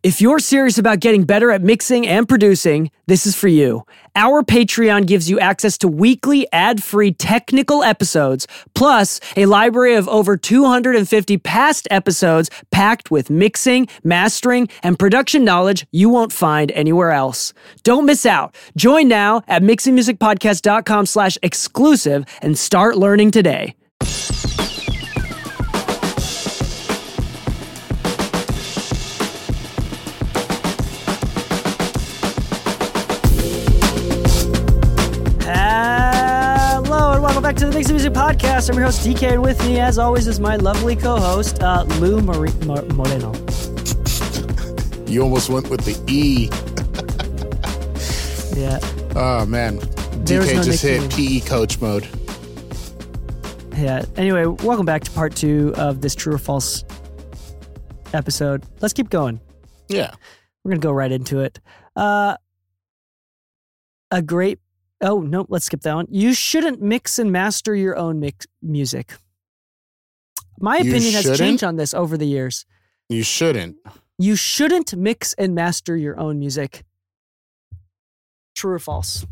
If you're serious about getting better at mixing and producing, this is for you. Our Patreon gives you access to weekly ad-free technical episodes, plus a library of over 250 past episodes packed with mixing, mastering, and production knowledge you won't find anywhere else. Don't miss out. Join now at mixingmusicpodcast.com/exclusive and start learning today. Back to the Mixing Music Podcast. I'm your host, DK, and with me, as always, is my lovely co-host, Lou Moreno. You almost went with the E. Yeah. Oh, man. DK just hit PE coach mode. Yeah. Anyway, welcome back to part 2 of this True or False episode. Let's keep going. Yeah. We're going to go right into it. Oh, no, let's skip that one. You shouldn't mix and master your own music. My opinion has changed on this over the years. You shouldn't. You shouldn't mix and master your own music. True or false?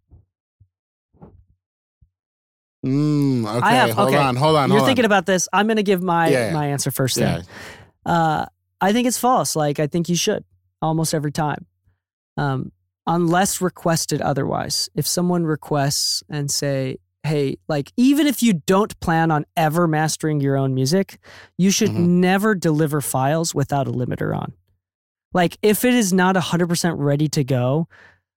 Okay, hold on. You're thinking about this. I'm going to give my answer first then. I think it's false. I think you should almost every time. Unless requested otherwise. If someone requests and say, hey, even if you don't plan on ever mastering your own music, you should never deliver files without a limiter on. If it is not 100% ready to go,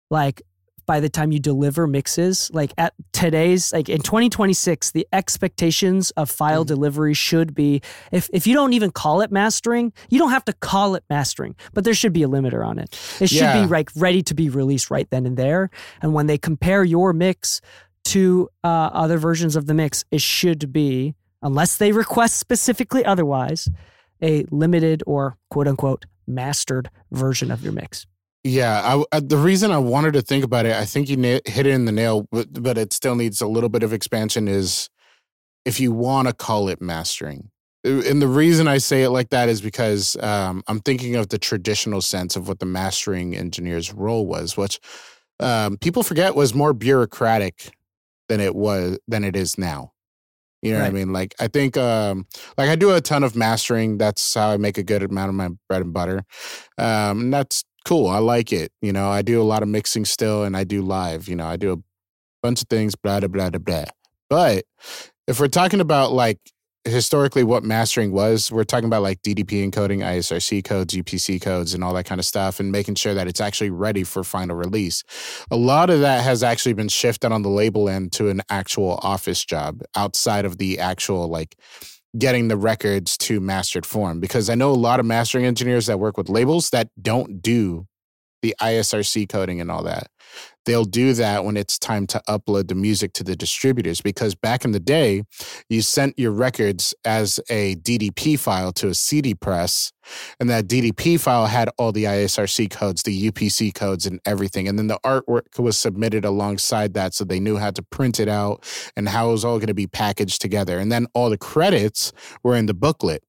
by the time you deliver mixes, at today's, in 2026, the expectations of file delivery should be, if you don't even call it mastering, you don't have to call it mastering, but there should be a limiter on it. It should be ready to be released right then and there. And when they compare your mix to other versions of the mix, it should be, unless they request specifically otherwise, a limited or quote unquote mastered version of your mix. Yeah, the reason I wanted to think about it, I think you hit it in the nail, but it still needs a little bit of expansion, is if you want to call it mastering. And the reason I say it like that is because I'm thinking of the traditional sense of what the mastering engineer's role was, which people forget was more bureaucratic than it is now. You know what I mean? I think, I do a ton of mastering. That's how I make a good amount of my bread and butter. And that's cool. I like it. I do a lot of mixing still, and I do live. I do a bunch of things, blah, blah, blah, blah. But if we're talking about historically what mastering was, we're talking about DDP encoding, ISRC codes, UPC codes, and all that kind of stuff, and making sure that it's actually ready for final release. A lot of that has actually been shifted on the label end to an actual office job outside of the actual getting the records to mastered form, because I know a lot of mastering engineers that work with labels that don't do the ISRC coding and all that. They'll do that when it's time to upload the music to the distributors, because back in the day, you sent your records as a DDP file to a CD press, and that DDP file had all the ISRC codes, the UPC codes, and everything. And then the artwork was submitted alongside that, so they knew how to print it out and how it was all going to be packaged together. And then all the credits were in the booklet.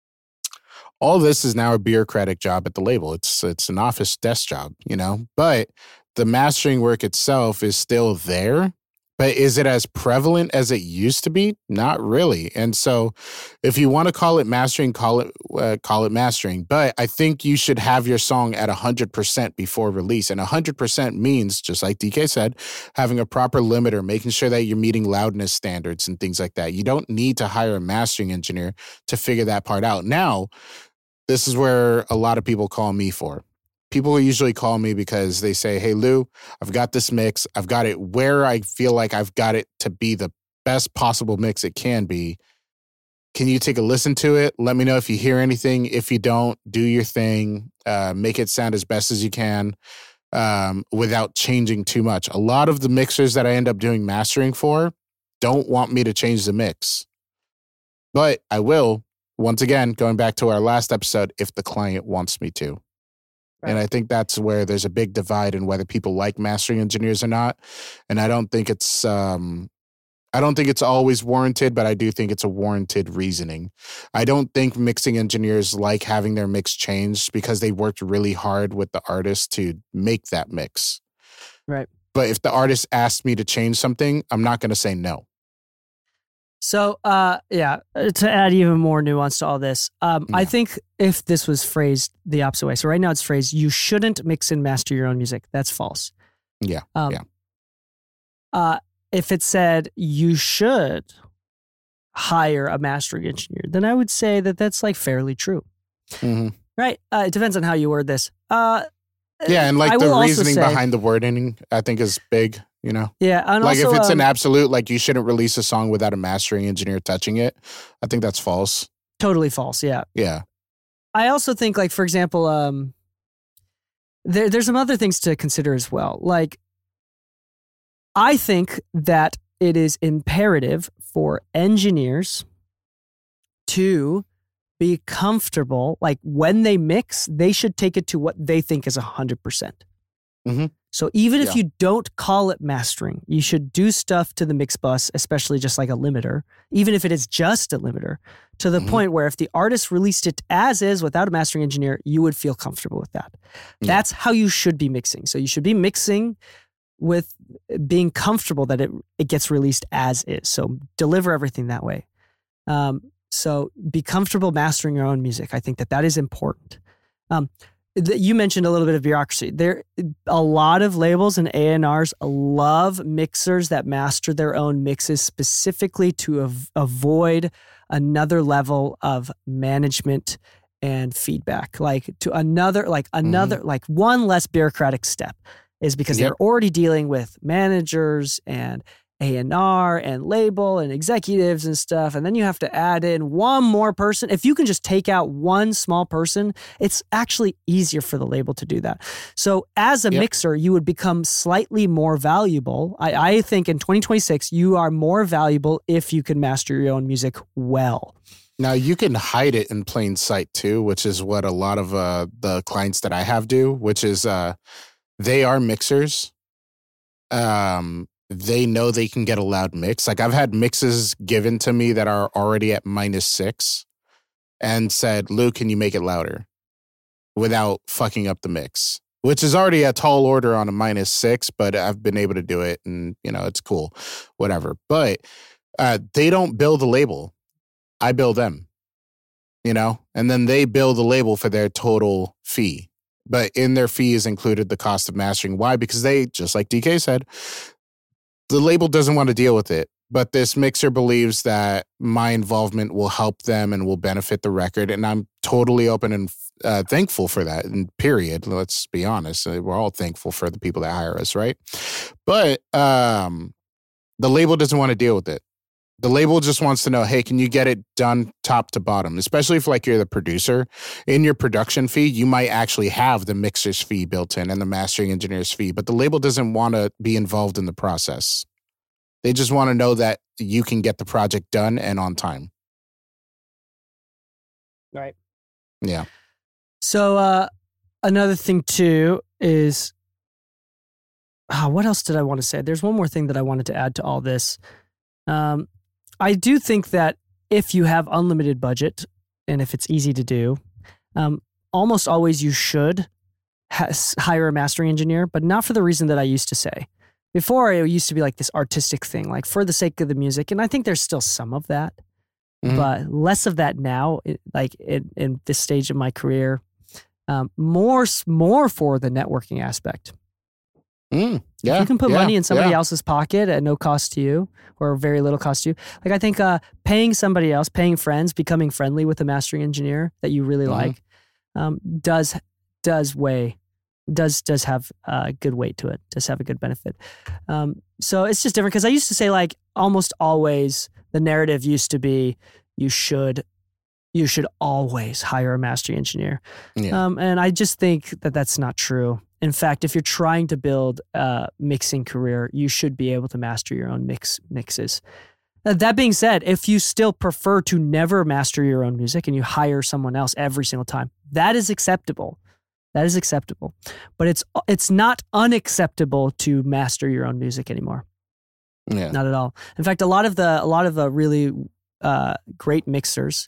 All this is now a bureaucratic job at the label. It's an office desk job, but the mastering work itself is still there. But is it as prevalent as it used to be? Not really. And so if you want to call it mastering, call it mastering. But I think you should have your song at 100% before release. And 100% means, just like DK said, having a proper limiter, making sure that you're meeting loudness standards and things like that. You don't need to hire a mastering engineer to figure that part out. Now, this is where a lot of people call me for. People usually call me because they say, hey, Lou, I've got this mix. I've got it where I feel like I've got it to be the best possible mix it can be. Can you take a listen to it? Let me know if you hear anything. If you don't, do your thing. Make it sound as best as you can without changing too much. A lot of the mixers that I end up doing mastering for don't want me to change the mix. But I will, once again, going back to our last episode, if the client wants me to. Right. And I think that's where there's a big divide in whether people like mastering engineers or not. And I don't think it's I don't think it's always warranted, but I do think it's a warranted reasoning. I don't think mixing engineers like having their mix changed because they worked really hard with the artist to make that mix. Right. But if the artist asked me to change something, I'm not going to say no. So, to add even more nuance to all this, I think if this was phrased the opposite way, so right now it's phrased, you shouldn't mix and master your own music. That's false. Yeah. If it said you should hire a mastering engineer, then I would say that that's like fairly true. Mm-hmm. Right? It depends on how you word this. And like the reasoning behind the wording, I think is big, you know? Yeah. And like also, if it's an absolute, like you shouldn't release a song without a mastering engineer touching it, I think that's false. Totally false, yeah. Yeah. I also think, like, for example, there's some other things to consider as well. Like, I think that it is imperative for engineers to be comfortable. Like when they mix, they should take it to what they think is 100%. Mm-hmm. So even if you don't call it mastering, you should do stuff to the mix bus, especially just like a limiter, even if it is just a limiter, to the point where if the artist released it as is without a mastering engineer, you would feel comfortable with that. Yeah. That's how you should be mixing. So you should be mixing with being comfortable that it gets released as is. So deliver everything that way. So be comfortable mastering your own music. I think that is important. You mentioned a little bit of bureaucracy. A lot of labels and A&Rs love mixers that master their own mixes specifically to avoid another level of management and feedback. Like one less bureaucratic step is because they're already dealing with managers and A&R and label and executives and stuff. And then you have to add in one more person. If you can just take out one small person, it's actually easier for the label to do that. So as a mixer, you would become slightly more valuable. I think in 2026, you are more valuable if you can master your own music well. Now, you can hide it in plain sight too, which is what a lot of the clients that I have do, which is they are mixers. They know they can get a loud mix. Like I've had mixes given to me that are already at -6 and said, Luke, can you make it louder without fucking up the mix? Which is already a tall order on a -6, but I've been able to do it and, it's cool, whatever. But they don't bill the label. I bill them, and then they bill the label for their total fee. But in their fee is included the cost of mastering. Why? Because they, just like DK said, the label doesn't want to deal with it, but this mixer believes that my involvement will help them and will benefit the record. And I'm totally open and thankful for that. And period. Let's be honest. We're all thankful for the people that hire us, right? But the label doesn't want to deal with it. The label just wants to know, hey, can you get it done top to bottom? Especially if you're the producer. In your production fee, you might actually have the mixer's fee built in and the mastering engineer's fee, but the label doesn't want to be involved in the process. They just want to know that you can get the project done and on time. Right. Yeah. So another thing too is, what else did I want to say? There's one more thing that I wanted to add to all this. I do think that if you have unlimited budget and if it's easy to do, almost always you should hire a mastering engineer, but not for the reason that I used to say. Before, it used to be like this artistic thing, like for the sake of the music. And I think there's still some of that, but less of that now, like in this stage of my career, more for the networking aspect. If you can put money in somebody else's pocket at no cost to you or very little cost to you. Like I think paying somebody else, paying friends, becoming friendly with a mastering engineer that you really like does have a good weight to it, does have a good benefit. So it's just different because I used to say like almost always the narrative used to be you should always hire a mastering engineer. And I just think that that's not true. In fact, if you're trying to build a mixing career, you should be able to master your own mixes. That being said, if you still prefer to never master your own music and you hire someone else every single time, that is acceptable. That is acceptable. But it's not unacceptable to master your own music anymore. Not at all. In fact, a lot of the really great mixers,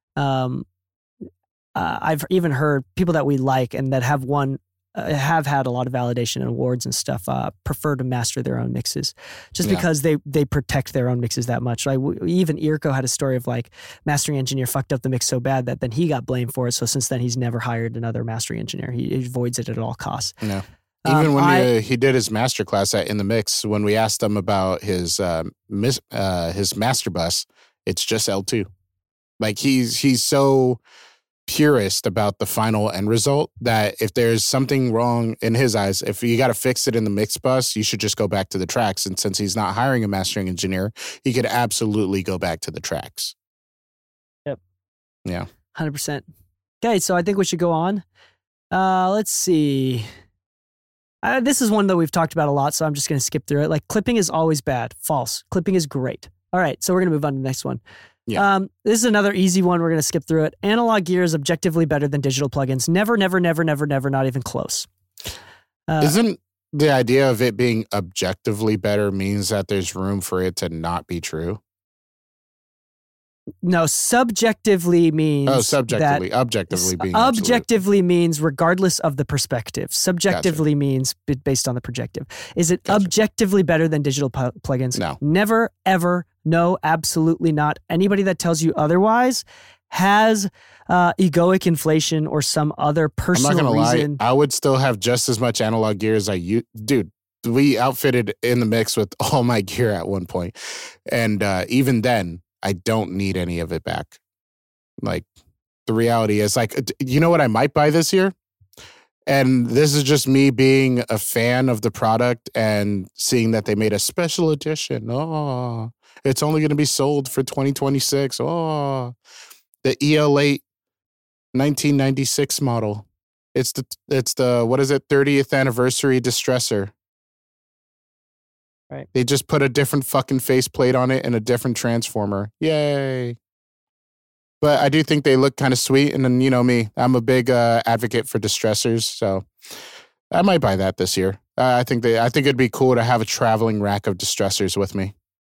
I've even heard people that we like and that have had a lot of validation and awards and stuff, prefer to master their own mixes just because they protect their own mixes that much. Like even Irko had a story of like mastering engineer fucked up the mix so bad that then he got blamed for it. So since then he's never hired another mastering engineer. He avoids it at all costs. Yeah. Even when he did his master class In the Mix, when we asked him about his master bus, it's just L2. Like he's so purist about the final end result that if there's something wrong in his eyes, if you got to fix it in the mix bus, you should just go back to the tracks. And since he's not hiring a mastering engineer, he could absolutely go back to the tracks. Yep. Yeah. 100%. Okay, so I think we should go on. Let's see. This is one that we've talked about a lot, so I'm just going to skip through it. Like clipping is always bad. False. Clipping is great. All right, so we're going to move on to the next one. Yeah. This is another easy one. We're going to skip through it. Analog gear is objectively better than digital plugins. Never, not even close. Isn't the idea of it being objectively better means that there's room for it to not be true? No, subjectively means subjectively. Objectively being objectively means regardless of the perspective. Subjectively means based on the projective. Is it objectively better than digital plugins? No. Never, ever, no, absolutely not. Anybody that tells you otherwise has egoic inflation or some other personal reason. I'm not gonna lie, I would still have just as much analog gear as I use. Dude, we outfitted In the Mix with all my gear at one point. And even then, I don't need any of it back. Like, the reality is, like, you know what I might buy this year? And this is just me being a fan of the product and seeing that they made a special edition. Oh, it's only going to be sold for 2026. Oh, the EL8 1996 model. It's the what is it? 30th anniversary distressor. Right. They just put a different fucking faceplate on it and a different transformer. Yay. But I do think they look kind of sweet. And then, you know me, I'm a big advocate for distressors. So I might buy that this year. I think it'd be cool to have a traveling rack of distressors with me.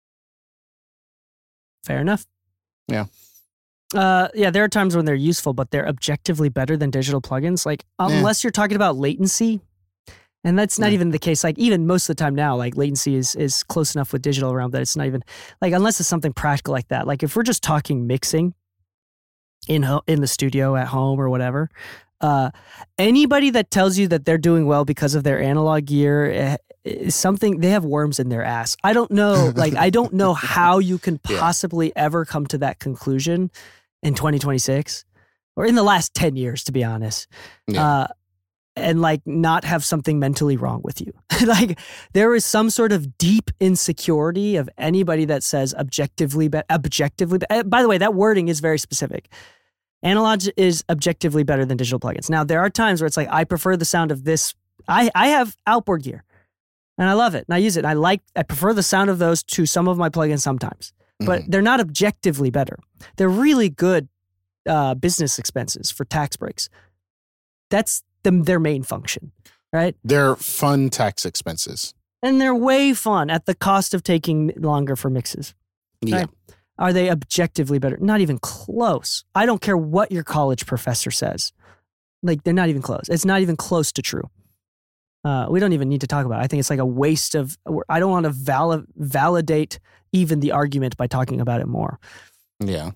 Fair enough. Yeah. There are times when they're useful, but they're objectively better than digital plugins. Like, unless you're talking about latency. And that's not even the case. Like, even most of the time now, like, latency is close enough with digital around that it's not even, like, unless it's something practical like that. Like, if we're just talking mixing in the studio at home or whatever, anybody that tells you that they're doing well because of their analog gear is something, they have worms in their ass. I don't know. Like, I don't know how you can possibly ever come to that conclusion in 2026 or in the last 10 years, to be honest. Yeah. And like not have something mentally wrong with you. Like there is some sort of deep insecurity of anybody that says objectively. By the way, that wording is very specific. Analog is objectively better than digital plugins. Now there are times where it's like, I prefer the sound of this. I have outboard gear and I love it and I use it. And I prefer the sound of those to some of my plugins sometimes, but they're not objectively better. They're really good business expenses for tax breaks. That's their main function, right? They're fun tax expenses. And they're way fun at the cost of taking longer for mixes. Yeah. Right? Are they objectively better? Not even close. I don't care what your college professor says. Like, they're not even close. It's not even close to true. We don't even need to talk about it. I think it's like a waste of, I don't want to validate even the argument by talking about it more. Yeah.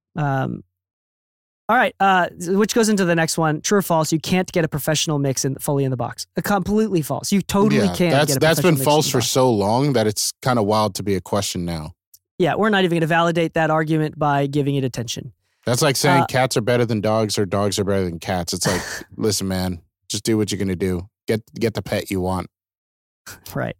All right, which goes into the next one. True or false? You can't get a professional mix fully in the box. Completely false. You totally can't get a professional mix. That's been false for so long that it's kind of wild to be a question now. Yeah, we're not even going to validate that argument by giving it attention. That's like saying cats are better than dogs or dogs are better than cats. It's like, listen, man, just do what you're going to do. Get the pet you want. Right.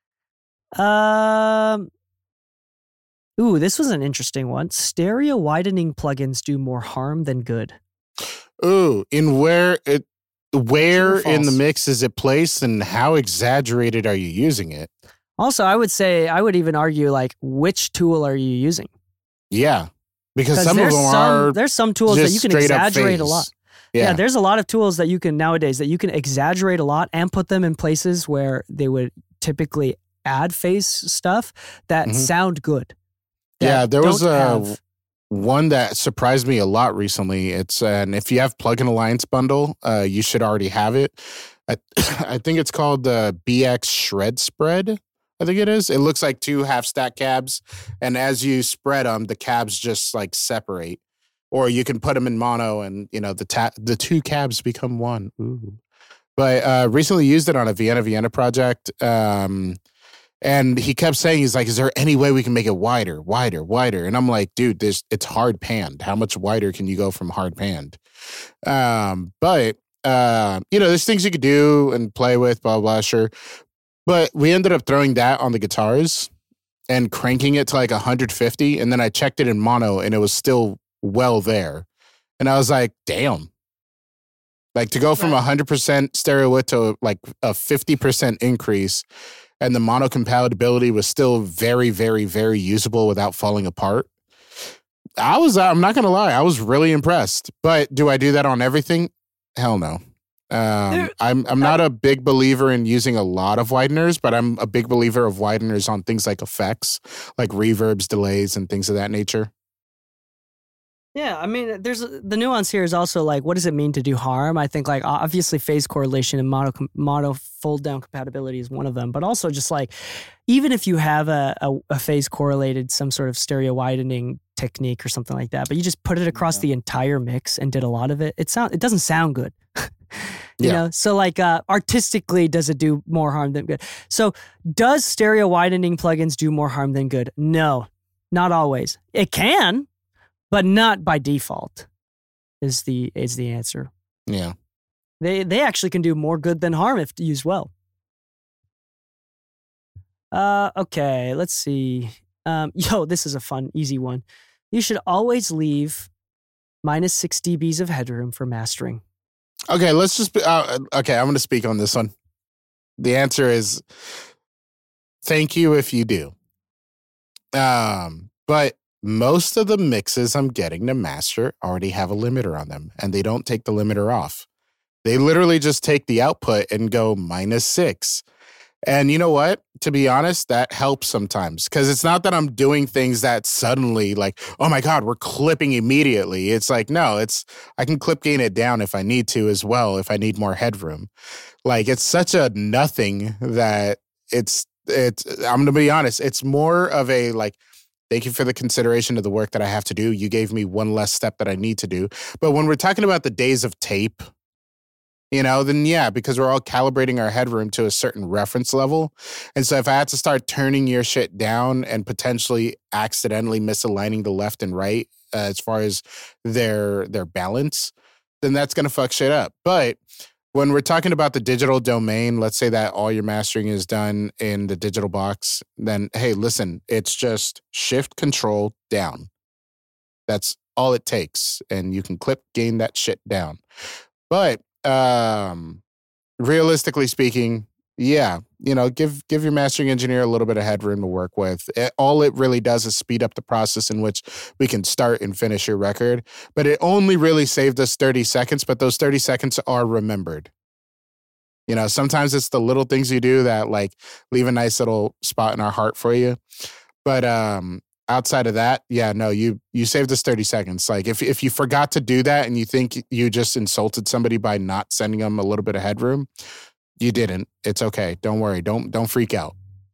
Ooh, this was an interesting one. Stereo widening plugins do more harm than good. Ooh, where in the mix is it placed and how exaggerated are you using it? Also, I would even argue, like, which tool are you using? Yeah, because some of them there's some tools that you can exaggerate a lot. Yeah, there's a lot of tools that you can nowadays that you can exaggerate a lot and put them in places where they would typically add phase stuff that sound good. Yeah, there was one that surprised me a lot recently. It's and if you have Plugin Alliance bundle, you should already have it. I think it's called the BX Shred Spread. I think it is. It looks like 2 half-stack cabs, and as you spread them, the cabs just like separate. Or you can put them in mono, and the 2 cabs become one. Ooh. But recently used it on a Vienna project. And he kept saying, he's like, is there any way we can make it wider? And I'm like, dude, it's hard panned. How much wider can you go from hard panned? But there's things you could do and play with, blah, blah, sure. But we ended up throwing that on the guitars and cranking it to like 150. And then I checked it in mono and it was still well there. And I was like, damn. Like to go from 100% stereo width to like a 50% increase, and the mono compatibility was still very, very, very usable without falling apart. I'm not going to lie, I was really impressed. But do I do that on everything? Hell no. I'm not a big believer in using a lot of wideners, but I'm a big believer of wideners on things like effects, like reverbs, delays, and things of that nature. Yeah, I mean, there's the nuance here is also like, what does it mean to do harm? I think like obviously phase correlation and mono fold down compatibility is one of them, but also just like, even if you have a phase correlated some sort of stereo widening technique or something like that, but you just put it across the entire mix and did a lot of it, it doesn't sound good. You know, so like artistically, does it do more harm than good? So does stereo widening plugins do more harm than good? No, not always. It can. But not by default is the answer. Yeah. They actually can do more good than harm if used well. Okay, let's see. This is a fun, easy one. You should always leave minus 6 dBs of headroom for mastering. Okay, let's just I'm going to speak on this one. The answer is thank you if you do. But most of the mixes I'm getting to master already have a limiter on them, and they don't take the limiter off. They literally just take the output and go minus 6. And you know what? To be honest, that helps sometimes, because it's not that I'm doing things that suddenly like, oh my God, we're clipping immediately. It's like, no, I can clip gain it down if I need to as well, if I need more headroom. Like, it's such a nothing that I'm going to be honest, it's more of a like, thank you for the consideration of the work that I have to do. You gave me one less step that I need to do. But when we're talking about the days of tape, then yeah, because we're all calibrating our headroom to a certain reference level. And so if I had to start turning your shit down and potentially accidentally misaligning the left and right as far as their balance, then that's going to fuck shit up. But when we're talking about the digital domain, let's say that all your mastering is done in the digital box, then, hey, listen, it's just shift control down. That's all it takes. And you can clip gain that shit down. But realistically speaking, yeah, give your mastering engineer a little bit of headroom to work with. All it really does is speed up the process in which we can start and finish your record. But it only really saved us 30 seconds, but those 30 seconds are remembered. Sometimes it's the little things you do that like leave a nice little spot in our heart for you. But outside of that, yeah, no, you saved us 30 seconds. Like if you forgot to do that and you think you just insulted somebody by not sending them a little bit of headroom, you didn't. It's okay. Don't worry. Don't freak out.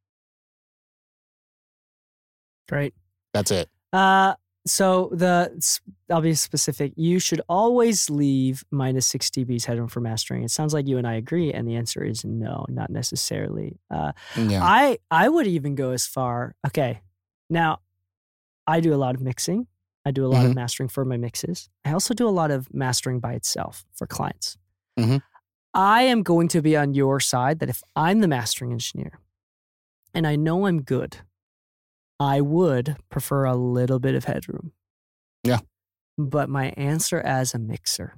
Great. That's it. So I'll be specific. You should always leave minus 6 dBs headroom for mastering. It sounds like you and I agree, and the answer is no, not necessarily. Yeah. I would even go as far. Okay, now I do a lot of mixing. I do a lot of mastering for my mixes. I also do a lot of mastering by itself for clients. Mm-hmm. I am going to be on your side that if I'm the mastering engineer and I know I'm good, I would prefer a little bit of headroom. Yeah. But my answer as the mixer,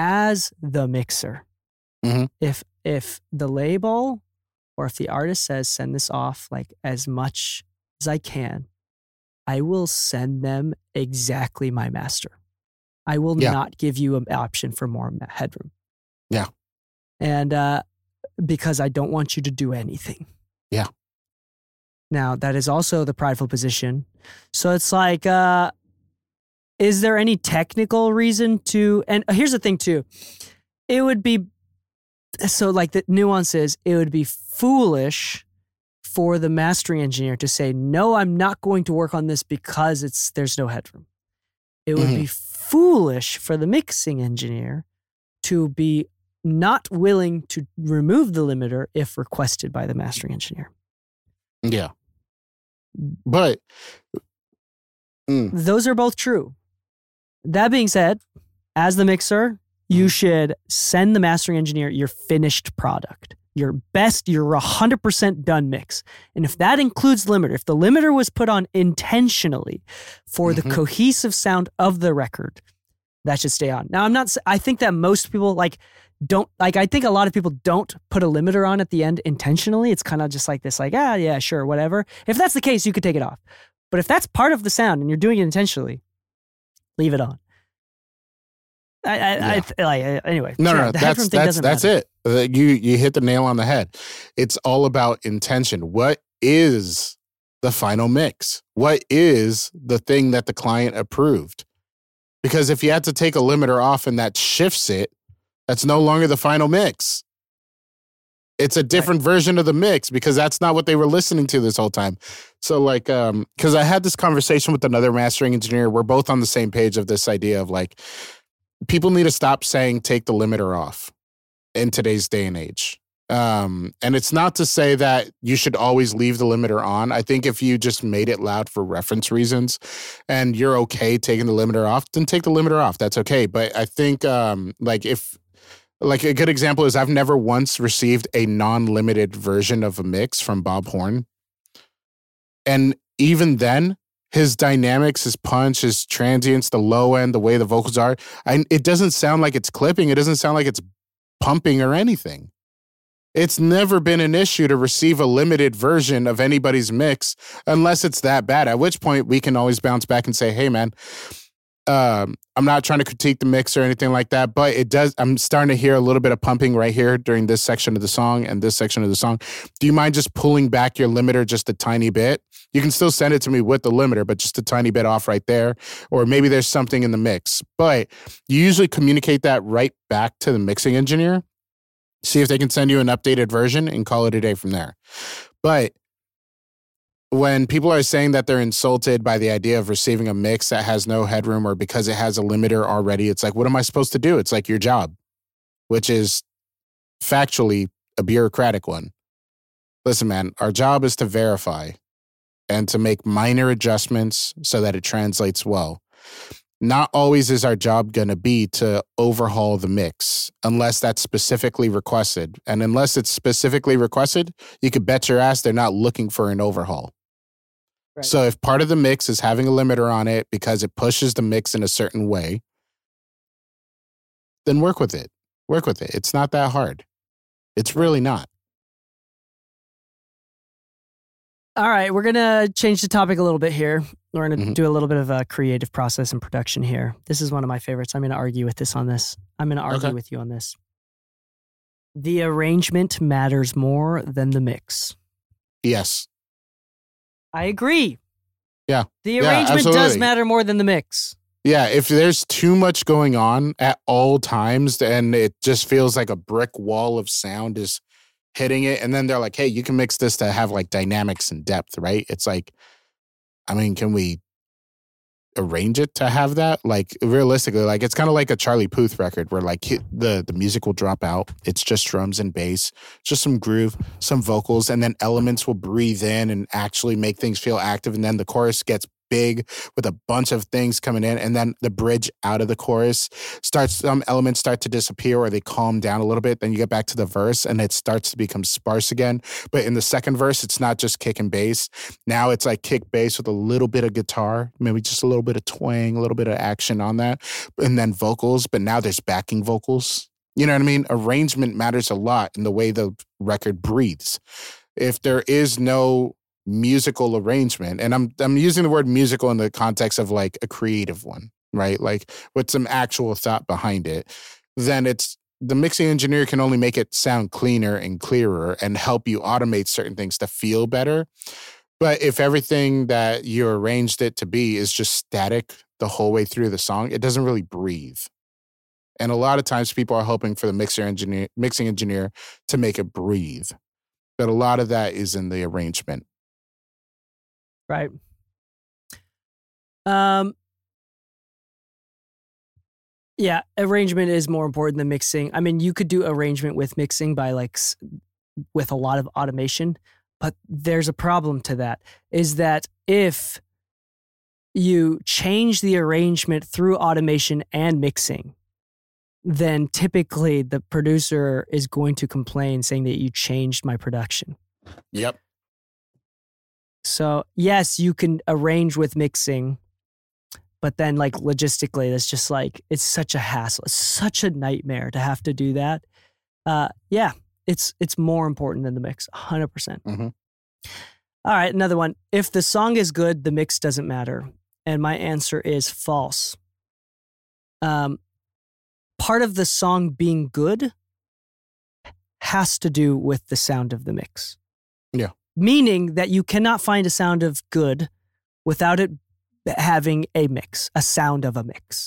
if the label or if the artist says send this off like as much as I can, I will send them exactly my master. I will not give you an option for more headroom. Yeah. And because I don't want you to do anything. Yeah. Now, that is also the prideful position. So it's like, is there any technical reason to, and here's the thing too, it would be, so like the nuance is, it would be foolish for the mastering engineer to say, no, I'm not going to work on this because there's no headroom. It would be foolish for the mixing engineer to be not willing to remove the limiter if requested by the mastering engineer. Yeah. But those are both true. That being said, as the mixer, you should send the mastering engineer your finished product, your 100% done mix. And if that includes limiter, if the limiter was put on intentionally for the cohesive sound of the record, that should stay on. Now, I think that most people I think a lot of people don't put a limiter on at the end intentionally. It's kind of just like this, like, yeah, sure, whatever. If that's the case, you could take it off. But if that's part of the sound and you're doing it intentionally, leave it on. Anyway. No, that's it. You hit the nail on the head. It's all about intention. What is the final mix? What is the thing that the client approved? Because if you had to take a limiter off and that shifts it, that's no longer the final mix. It's a different version of the mix because that's not what they were listening to this whole time. So like, because I had this conversation with another mastering engineer. We're both on the same page of this idea of like, people need to stop saying take the limiter off in today's day and age. And it's not to say that you should always leave the limiter on. I think if you just made it loud for reference reasons and you're okay taking the limiter off, then take the limiter off. That's okay. But I think like a good example is I've never once received a non-limited version of a mix from Bob Horn. And even then, his dynamics, his punch, his transients, the low end, the way the vocals are, it doesn't sound like it's clipping. It doesn't sound like it's pumping or anything. It's never been an issue to receive a limited version of anybody's mix unless it's that bad, at which point we can always bounce back and say, hey, man, I'm not trying to critique the mix or anything like that, but it does. I'm starting to hear a little bit of pumping right here during this section of the song and this section of the song. Do you mind just pulling back your limiter just a tiny bit? You can still send it to me with the limiter, but just a tiny bit off right there. Or maybe there's something in the mix. But you usually communicate that right back to the mixing engineer. See if they can send you an updated version and call it a day from there. But when people are saying that they're insulted by the idea of receiving a mix that has no headroom or because it has a limiter already, it's like, what am I supposed to do? It's like your job, which is factually a bureaucratic one. Listen, man, our job is to verify and to make minor adjustments so that it translates well. Not always is our job going to be to overhaul the mix unless that's specifically requested. And unless it's specifically requested, you could bet your ass they're not looking for an overhaul. Right. So if part of the mix is having a limiter on it because it pushes the mix in a certain way, then work with it. Work with it. It's not that hard. It's really not. All right, we're going to change the topic a little bit here. We're going to do a little bit of a creative process and production here. This is one of my favorites. I'm going to argue with this on this. I'm going to argue with you on this. The arrangement matters more than the mix. Yes. I agree. Yeah. The arrangement does matter more than the mix. Yeah, if there's too much going on at all times, then it just feels like a brick wall of sound is hitting it. And then they're like, hey, you can mix this to have like dynamics and depth, right? It's like, I mean, can we arrange it to have that? Like realistically, like it's kind of like a Charlie Puth record where like the music will drop out. It's just drums and bass, just some groove, some vocals, and then elements will breathe in and actually make things feel active. And then the chorus gets big with a bunch of things coming in, and then the bridge out of the chorus some elements start to disappear or they calm down a little bit. Then you get back to the verse and it starts to become sparse again. But in the second verse, it's not just kick and bass. Now it's like kick bass with a little bit of guitar, maybe just a little bit of twang, a little bit of action on that, and then vocals. But now there's backing vocals. You know what I mean? Arrangement matters a lot in the way the record breathes. If there is no musical arrangement, and I'm using the word musical in the context of like a creative one, right? Like with some actual thought behind it, then it's the mixing engineer can only make it sound cleaner and clearer and help you automate certain things to feel better. But if everything that you arranged it to be is just static the whole way through the song, it doesn't really breathe. And a lot of times people are hoping for the mixing engineer to make it breathe. But a lot of that is in the arrangement. Right. Yeah, arrangement is more important than mixing. I mean, you could do arrangement with mixing by with a lot of automation, but there's a problem to that, is that if you change the arrangement through automation and mixing, then typically the producer is going to complain saying that you changed my production. Yep. So yes, you can arrange with mixing, but then logistically, that's just it's such a hassle. It's such a nightmare to have to do that. Yeah, it's more important than the mix, 100%. Mm-hmm. All right, another one. If the song is good, the mix doesn't matter. And my answer is false. Part of the song being good has to do with the sound of the mix. Yeah. Meaning that you cannot find a sound of good without it having a mix, a sound of a mix.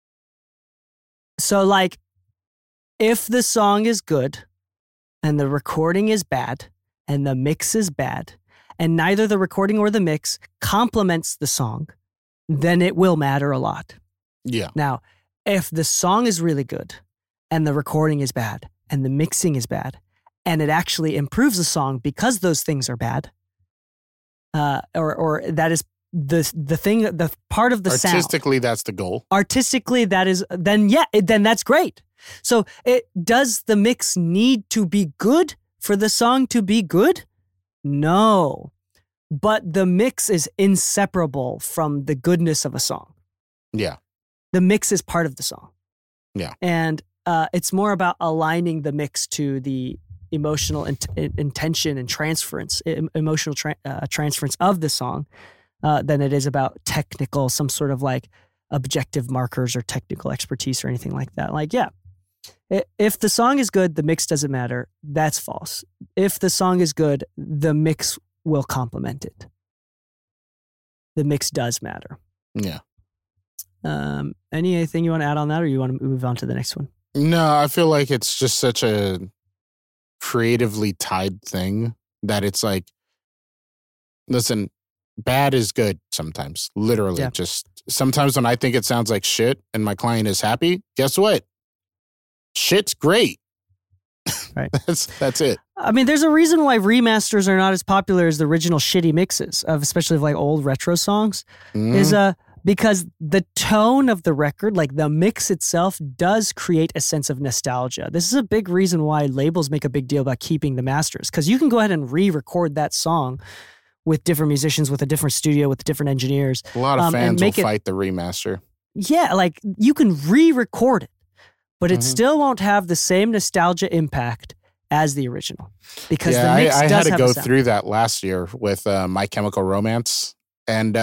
So if the song is good and the recording is bad and the mix is bad and neither the recording or the mix complements the song, then it will matter a lot. Yeah. Now, if the song is really good and the recording is bad and the mixing is bad and it actually improves the song because those things are bad, or that is the part of the sound. Artistically, that's the goal. Artistically, that is, then that's great. So does the mix need to be good for the song to be good? No. But the mix is inseparable from the goodness of a song. Yeah. The mix is part of the song. Yeah. And it's more about aligning the mix to the emotional intention and transference, emotional transference of the song than it is about technical, some sort of objective markers or technical expertise or anything like that. If the song is good, the mix doesn't matter. That's false. If the song is good, the mix will complement it. The mix does matter. Yeah. Anything you want to add on that, or you want to move on to the next one? No, I feel like it's just such a creatively tied thing that it's listen, bad is good sometimes. Literally, yeah. Just sometimes when I think it sounds like shit and my client is happy, guess what? Shit's great. Right. That's it. I mean, there's a reason why remasters are not as popular as the original shitty mixes of, especially of old retro songs, is because the tone of the record, the mix itself, does create a sense of nostalgia. This is a big reason why labels make a big deal about keeping the masters, because you can go ahead and re-record that song with different musicians, with a different studio, with different engineers. A lot of fans will fight the remaster. Yeah, you can re-record it, but it still won't have the same nostalgia impact as the original, because the mix I does had to have go a sound. through that last year with My Chemical Romance, and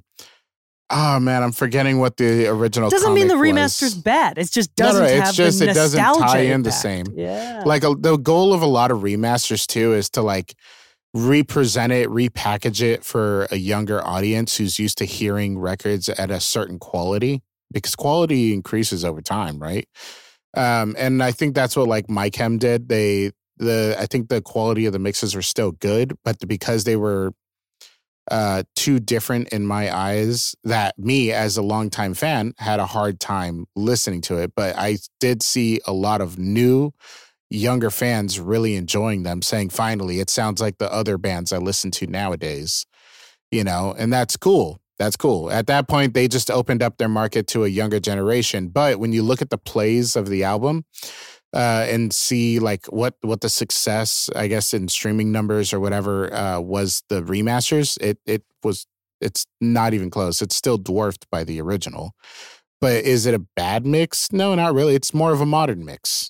oh man, I'm forgetting what the original. Doesn't mean the was. remaster's bad. It just doesn't have the nostalgia. It doesn't tie in the same. Yeah, the goal of a lot of remasters too is to represent it, repackage it for a younger audience who's used to hearing records at a certain quality, because quality increases over time, right? And I think that's what MyChem did. I think the quality of the mixes were still good, but because they were too different in my eyes, that me as a longtime fan had a hard time listening to it. But I did see a lot of new, younger fans really enjoying them, saying, finally, it sounds like the other bands I listen to nowadays, and that's cool. That's cool. At that point, they just opened up their market to a younger generation. But when you look at the plays of the album and see what the success, I guess, in streaming numbers or whatever was the remasters, it's not even close. It's still dwarfed by the original. But is it a bad mix? No, not really. It's more of a modern mix,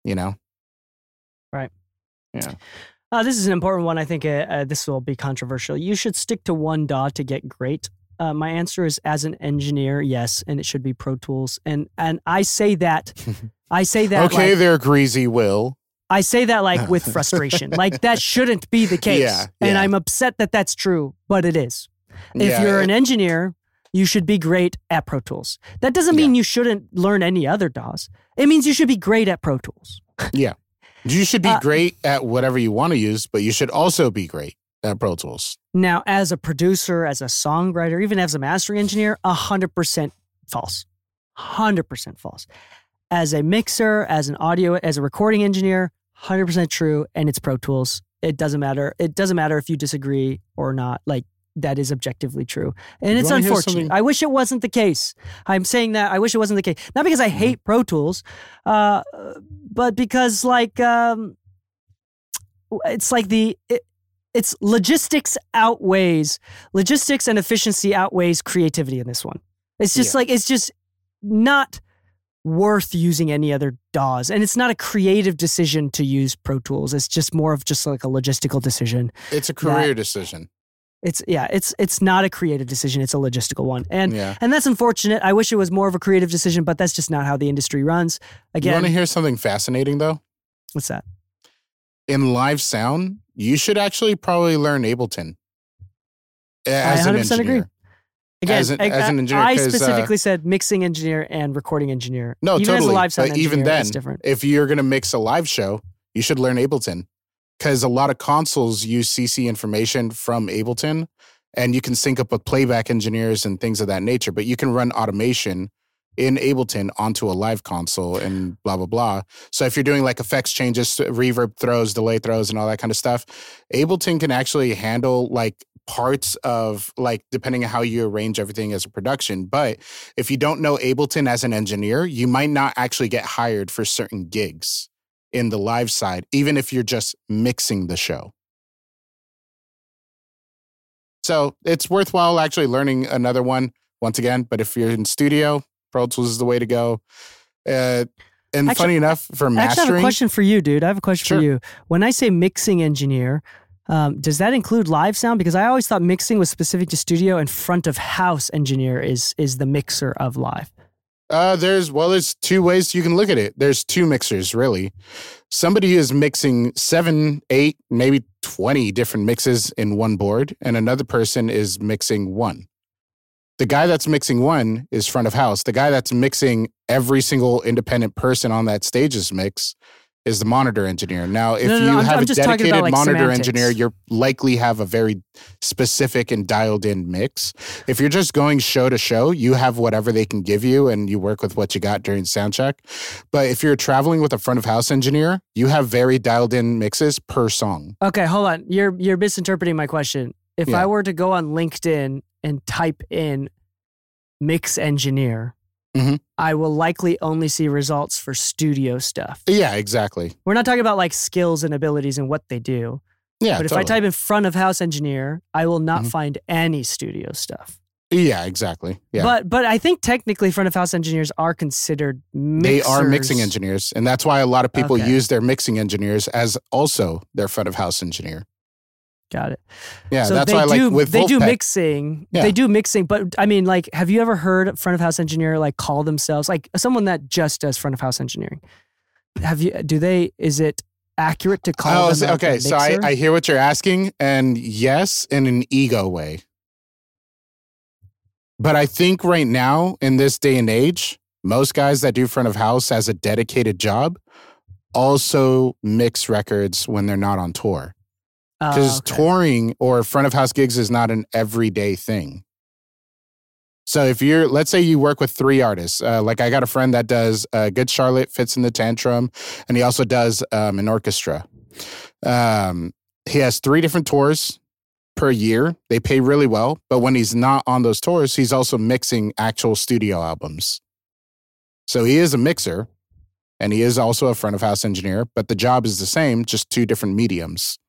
Right. Yeah. This is an important one. I think this will be controversial. You should stick to one DAW to get great. My answer is, as an engineer, yes, and it should be Pro Tools. And I say that. Okay, there, Greasy Will. I say that like with frustration. Like that shouldn't be the case. Yeah. And I'm upset that that's true, but it is. If you're an engineer, you should be great at Pro Tools. That doesn't mean you shouldn't learn any other DAWs. It means you should be great at Pro Tools. Yeah. You should be great at whatever you want to use, but you should also be great at Pro Tools. Now, as a producer, as a songwriter, even as a mastering engineer, 100% false. 100% false. As a mixer, as a recording engineer, 100% true, and it's Pro Tools. It doesn't matter. It doesn't matter if you disagree or not. Like, that is objectively true. And it's unfortunate. I wish it wasn't the case. I'm saying that I wish it wasn't the case. Not because I hate Pro Tools, but because like it's like it's logistics and efficiency outweighs creativity in this one. It's just like it's just not worth using any other DAWs. And it's not a creative decision to use Pro Tools. It's just more of just like a logistical decision. It's a career decision. It's not a creative decision. It's a logistical one. And that's unfortunate. I wish it was more of a creative decision, but that's just not how the industry runs. Again, you want to hear something fascinating though? What's that? In live sound, you should actually probably learn Ableton. As I 100% agree. Again, as an engineer, I specifically said mixing engineer and recording engineer. No, even totally. As a live sound but engineer, even then, it's different. If you're going to mix a live show, you should learn Ableton. Because a lot of consoles use CC information from Ableton, and you can sync up with playback engineers and things of that nature. But you can run automation in Ableton onto a live console and blah, blah, blah. So if you're doing like effects changes, reverb throws, delay throws, and all that kind of stuff, Ableton can actually handle like parts of like, depending on how you arrange everything as a production. But if you don't know Ableton as an engineer, you might not actually get hired for certain gigs in the live side, even if you're just mixing the show. So it's worthwhile actually learning another one once again. But if you're in studio, Pro Tools is the way to go. And actually, funny enough, for mastering... Actually, I have a question for you, dude. I have a question for you. When I say mixing engineer, does that include live sound? Because I always thought mixing was specific to studio and front of house engineer is the mixer of live. There's two ways you can look at it. There's two mixers, really. Somebody is mixing 7, 8, maybe 20 different mixes in one board, and another person is mixing one. The guy that's mixing one is front of house. The guy that's mixing every single independent person on that stage's mix is the monitor engineer. Now, if you have a dedicated about, like, monitor semantics. engineer, you likely have a very specific and dialed in mix. If you're just going show to show, you have whatever they can give you and you work with what you got during sound check. But if you're traveling with a front of house engineer, you have very dialed in mixes per song. Okay, hold on. You're misinterpreting my question. If I were to go on LinkedIn and type in mix engineer, I will likely only see results for studio stuff. Yeah, exactly. We're not talking about like skills and abilities and what they do. Yeah, but if I type in front of house engineer, I will not find any studio stuff. Yeah, exactly. Yeah. But I think technically front of house engineers are considered mixers. They are mixing engineers. And that's why a lot of people use their mixing engineers as also their front of house engineer. Got it. Yeah, so that's why like with they Wolfpack, do mixing. Yeah. They do mixing, but I mean, like, have you ever heard front of house engineer like call themselves like someone that just does front of house engineering? Is it accurate to call them okay, a so I hear what you're asking, and yes, in an ego way. But I think right now, in this day and age, most guys that do front of house as a dedicated job also mix records when they're not on tour. Because touring or front of house gigs is not an everyday thing. So if let's say you work with 3 artists, like I got a friend that does Good Charlotte, Fits in the Tantrum, and he also does an orchestra. He has 3 different tours per year. They pay really well, but when he's not on those tours, he's also mixing actual studio albums. So he is a mixer, and he is also a front of house engineer, but the job is the same, just 2 different mediums.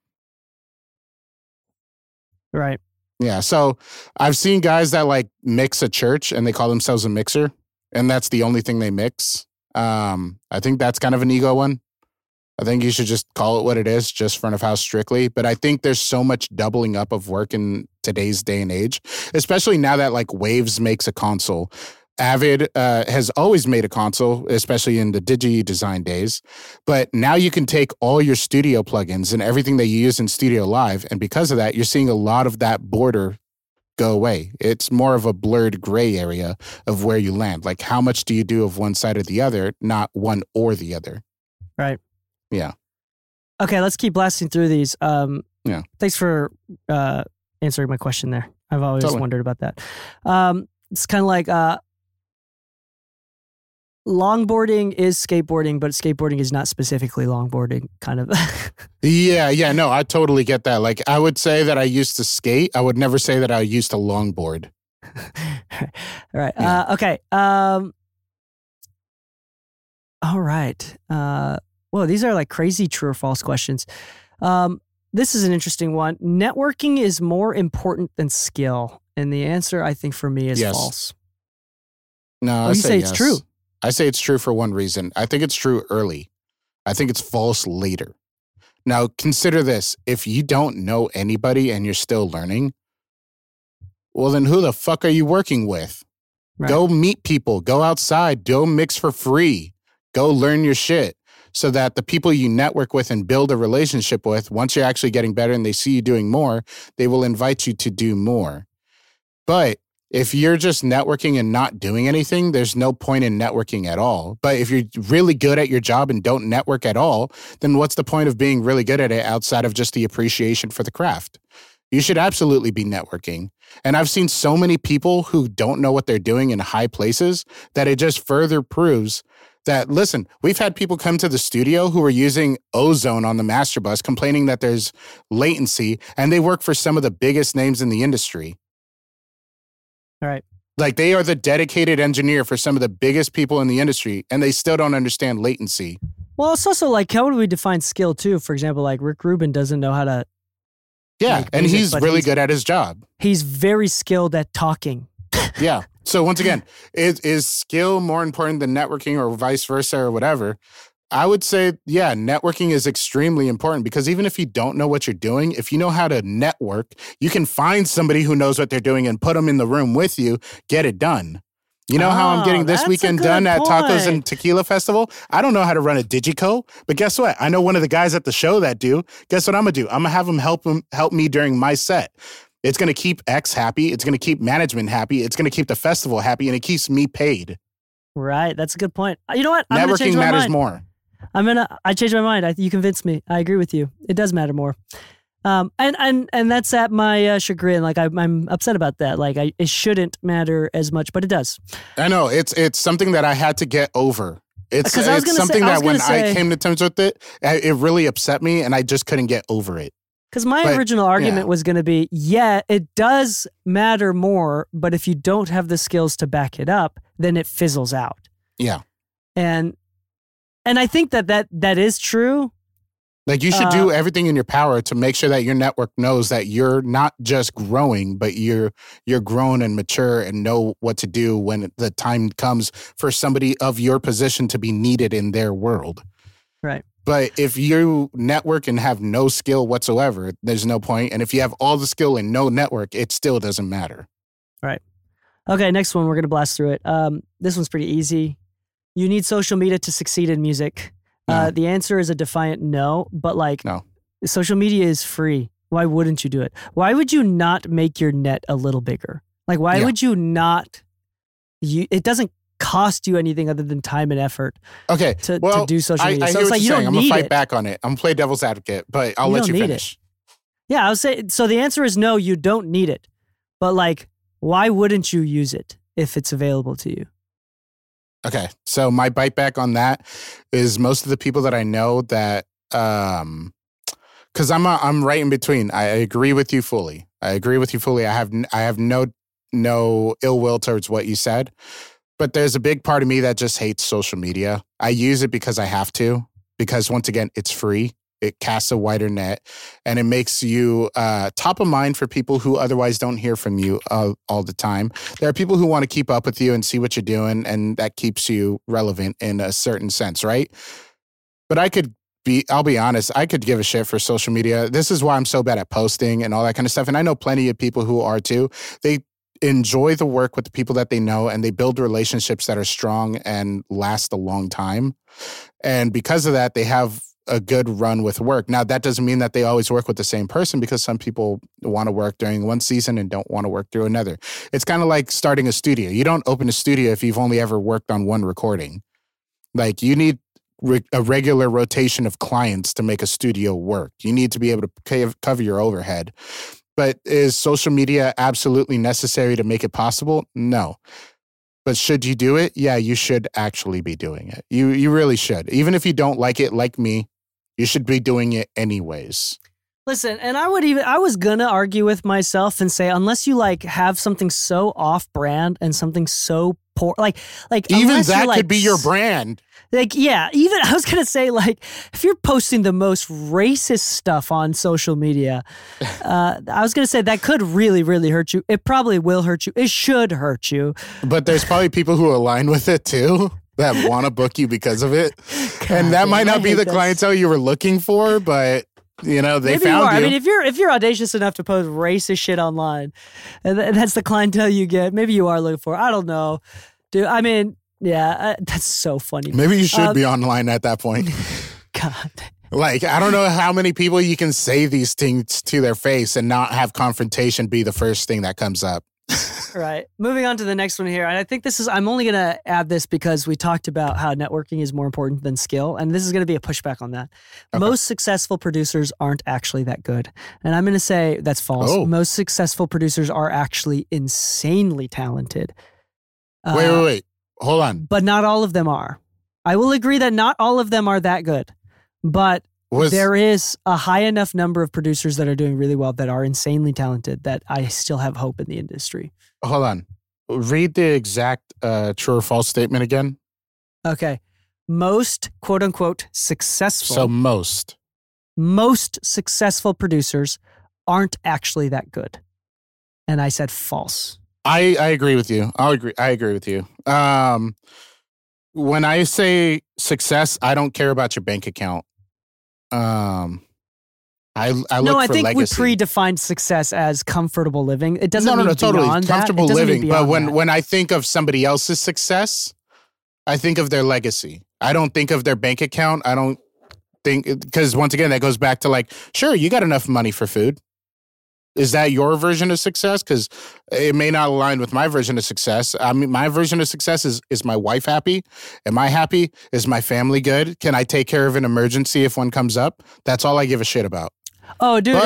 Right. Yeah. So I've seen guys that like mix a church and they call themselves a mixer, and that's the only thing they mix. I think that's kind of an ego one. I think you should just call it what it is, just front of house strictly. But I think there's so much doubling up of work in today's day and age, especially now that like Waves makes a console. Avid has always made a console, especially in the Digi Design days. But now you can take all your studio plugins and everything that you use in Studio Live, and because of that, you're seeing a lot of that border go away. It's more of a blurred gray area of where you land. Like, how much do you do of one side or the other, not one or the other. Right. Yeah. Okay, let's keep blasting through these. Yeah. Thanks for answering my question there. I've always wondered about that. It's kind of like longboarding is skateboarding, but skateboarding is not specifically longboarding, kind of. Yeah, no, I totally get that. Like, I would say that I used to skate. I would never say that I used to longboard. All right. Yeah. Okay. All right. Whoa, these are like crazy true or false questions. This is an interesting one. Networking is more important than skill. And the answer, I think, for me is false. No, you say it's true. I say it's true for one reason. I think it's true early. I think it's false later. Now, consider this. If you don't know anybody and you're still learning, well, then who the fuck are you working with? Right. Go meet people. Go outside. Go mix for free. Go learn your shit. So that the people you network with and build a relationship with, once you're actually getting better and they see you doing more, they will invite you to do more. But if you're just networking and not doing anything, there's no point in networking at all. But if you're really good at your job and don't network at all, then what's the point of being really good at it outside of just the appreciation for the craft? You should absolutely be networking. And I've seen so many people who don't know what they're doing in high places that it just further proves that, listen, we've had people come to the studio who are using Ozone on the master bus, complaining that there's latency, and they work for some of the biggest names in the industry. All right. Like, they are the dedicated engineer for some of the biggest people in the industry, and they still don't understand latency. Well, it's also like, how would we define skill too? For example, like Rick Rubin doesn't know how to. Yeah, and he's really good at his job. He's very skilled at talking. Yeah. So once again, is skill more important than networking or vice versa or whatever? I would say, yeah, networking is extremely important because even if you don't know what you're doing, if you know how to network, you can find somebody who knows what they're doing and put them in the room with you, get it done. You know how I'm getting this weekend done at Tacos and Tequila Festival? I don't know how to run a Digico, but guess what? I know one of the guys at the show that do. Guess what I'm going to do? I'm going to have him help me during my set. It's going to keep X happy. It's going to keep management happy. It's going to keep the festival happy, and it keeps me paid. Right. That's a good point. You know what? Networking matters more. I changed my mind. You convinced me. I agree with you. It does matter more. And that's at my chagrin. Like, I'm upset about that. Like, it shouldn't matter as much, but it does. I know. It's something that I had to get over. It's something that when I came to terms with it, it really upset me, and I just couldn't get over it. Because my original argument was going to be, yeah, it does matter more, but if you don't have the skills to back it up, then it fizzles out. Yeah. And I think that is true. Like, you should do everything in your power to make sure that your network knows that you're not just growing, but you're grown and mature and know what to do when the time comes for somebody of your position to be needed in their world. Right. But if you network and have no skill whatsoever, there's no point. And if you have all the skill and no network, it still doesn't matter. Right. Okay, next one. We're going to blast through it. This one's pretty easy. You need social media to succeed in music. No. The answer is a defiant no, but no. Social media is free. Why wouldn't you do it? Why would you not make your net a little bigger? Like, why would you not? It doesn't cost you anything other than time and effort. Okay, to do social media. I so hear it's what like you're saying. I'm gonna fight it. back on it. I'm gonna play devil's advocate, but I'll let you finish. Yeah, I would say so. The answer is no. You don't need it, but like, why wouldn't you use it if it's available to you? Okay, so my bite back on that is most of the people that I know that, because I'm right in between. I agree with you fully. I have no ill will towards what you said, but there's a big part of me that just hates social media. I use it because I have to, because once again, it's free. It casts a wider net, and it makes you top of mind for people who otherwise don't hear from you all the time. There are people who want to keep up with you and see what you're doing, and that keeps you relevant in a certain sense, right? But I'll be honest, I could give a shit for social media. This is why I'm so bad at posting and all that kind of stuff. And I know plenty of people who are too. enjoy the work with the people that they know, and they build relationships that are strong and last a long time. And because of that, they have a good run with work. Now, that doesn't mean that they always work with the same person, because some people want to work during one season and don't want to work through another. It's kind of like starting a studio. You don't open a studio if you've only ever worked on one recording. Like, you need a regular rotation of clients to make a studio work. You need to be able to cover your overhead. But is social media absolutely necessary to make it possible? No. But should you do it? Yeah, you should actually be doing it. You really should. Even if you don't like it, like me, you should be doing it anyways. Listen, and I was gonna argue with myself and say, unless you like have something so off-brand and something so poor, like even that could be your brand. Like, yeah, even I was gonna say, like, if you're posting the most racist stuff on social media, I was gonna say that could really, really hurt you. It probably will hurt you. It should hurt you. But there's probably people who align with it too, that want to book you because of it. God, and that might not be the clientele you were looking for, but you know, they found you. I mean, if you're audacious enough to post racist shit online, and that's the clientele you get, maybe you are looking for. I don't know, dude. I mean, yeah, that's so funny. Maybe you should be online at that point. God. Like, I don't know how many people you can say these things to their face and not have confrontation be the first thing that comes up. Right. Moving on to the next one here. And I think I'm only going to add this because we talked about how networking is more important than skill. And this is going to be a pushback on that. Okay. Most successful producers aren't actually that good. And I'm going to say that's false. Oh. Most successful producers are actually insanely talented. Wait. Hold on. But not all of them are. I will agree that not all of them are that good. But there is a high enough number of producers that are doing really well that are insanely talented that I still have hope in the industry. Hold on. Read the exact true or false statement again. Okay. Most, quote unquote, successful. So most successful producers aren't actually that good. And I said false. I agree with you. I agree with you. When I say success, I don't care about your bank account. I look for legacy. No, I think we predefined success as comfortable living. It doesn't mean totally beyond comfortable that. living. But when I think of somebody else's success, I think of their legacy. I don't think of their bank account. I don't think, because once again, that goes back to like, sure, you got enough money for food. Is that your version of success? Because it may not align with my version of success. I mean, my version of success is my wife happy? Am I happy? Is my family good? Can I take care of an emergency if one comes up? That's all I give a shit about. Oh, dude,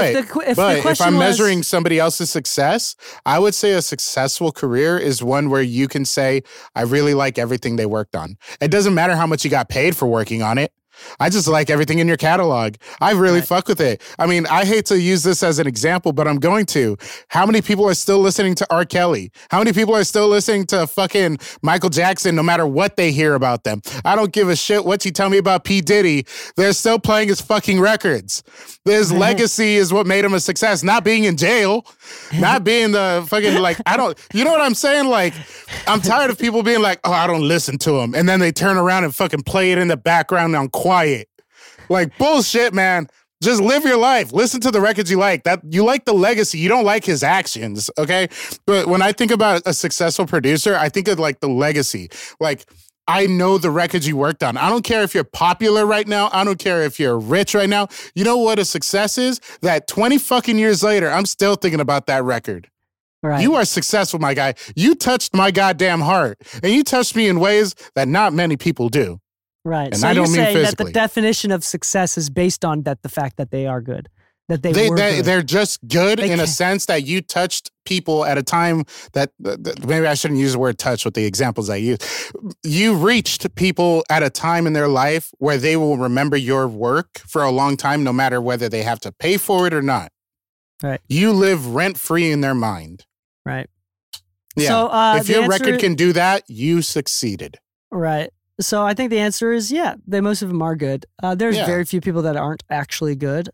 if I'm measuring somebody else's success, I would say a successful career is one where you can say, I really like everything they worked on. It doesn't matter how much you got paid for working on it. I just like everything in your catalog. I really fuck with it. I mean, I hate to use this as an example, but I'm going to. How many people are still listening to R. Kelly? How many people are still listening to fucking Michael Jackson no matter what they hear about them? I don't give a shit what you tell me about P. Diddy. They're still playing his fucking records. His legacy is what made him a success. Not being in jail. Not being the fucking, like, you know what I'm saying? Like, I'm tired of people being like, oh, I don't listen to him. And then they turn around and fucking play it in the background on quiet. Like, bullshit, man. Just live your life. Listen to the records you like. That you like the legacy. You don't like his actions, okay? But when I think about a successful producer, I think of like the legacy. Like, I know the records you worked on. I don't care if you're popular right now. I don't care if you're rich right now. You know what a success is? That 20 fucking years later, I'm still thinking about that record. Right. You are successful, my guy. You touched my goddamn heart. And you touched me in ways that not many people do. Right. And so I don't you're mean saying physically. that the definition of success is based on the fact that they are good. That they're just good in a sense that you touched people at a time that maybe I shouldn't use the word touch with the examples I use. You reached people at a time in their life where they will remember your work for a long time, no matter whether they have to pay for it or not. Right. You live rent free in their mind. Right. Yeah. So, if your record can do that, you succeeded. Right. So I think the answer is, yeah, most of them are good. There's very few people that aren't actually good.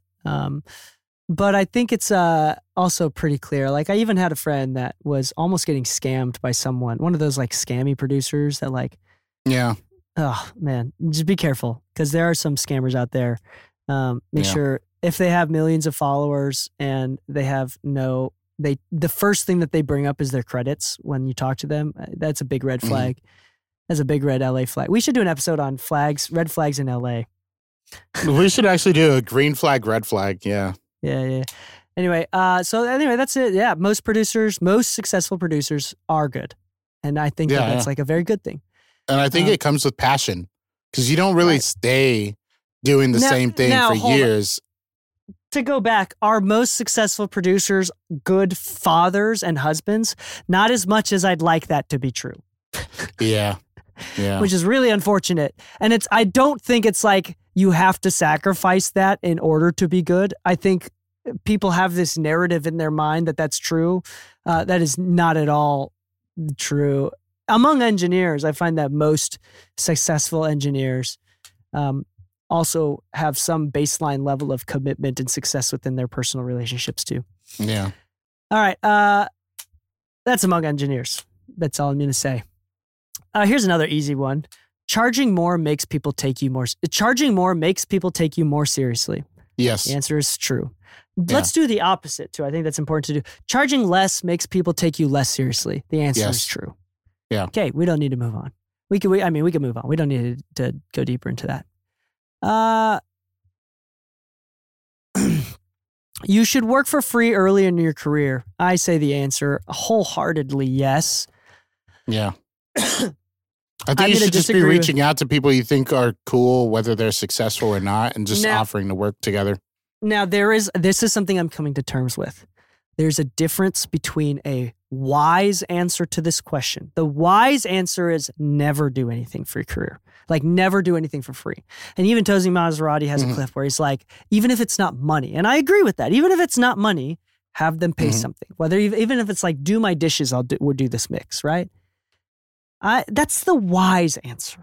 But I think it's also pretty clear. Like, I even had a friend that was almost getting scammed by someone, one of those like scammy producers that like, oh man, just be careful because there are some scammers out there. Make sure if they have millions of followers and they have no the first thing that they bring up is their credits when you talk to them. That's a big red flag. That's a big red LA flag. We should do an episode on red flags in LA. We should actually do a green flag, red flag. Yeah. Yeah. Anyway, that's it. Yeah, most successful producers are good. And I think that's like a very good thing. And I think it comes with passion because you don't really stay doing the same thing for years. To go back, are most successful producers good fathers and husbands? Not as much as I'd like that to be true. Yeah. Which is really unfortunate. And I don't think it's like you have to sacrifice that in order to be good. I think people have this narrative in their mind that that's true. That is not at all true. Among engineers, I find that most successful engineers also have some baseline level of commitment and success within their personal relationships too. Yeah. All right. That's among engineers. That's all I'm going to say. Here's another easy one. Charging more makes people take you more seriously. Yes. The answer is true. Let's do the opposite too. I think that's important to do. Charging less makes people take you less seriously. The answer is true. Yeah. Okay, we don't need to move on. We can move on. We don't need to go deeper into that. You should work for free early in your career. I say the answer wholeheartedly yes. Yeah. I think you should just be reaching out to people you think are cool, whether they're successful or not, and just offering to work together. Now, this is something I'm coming to terms with. There's a difference between a wise answer to this question. The wise answer is never do anything for your career. Like, never do anything for free. And even Tozi Maserati has a clip where he's like, even if it's not money, and I agree with that, even if it's not money, have them pay something. Even if it's like, do my dishes, we'll do this mix, right? That's the wise answer.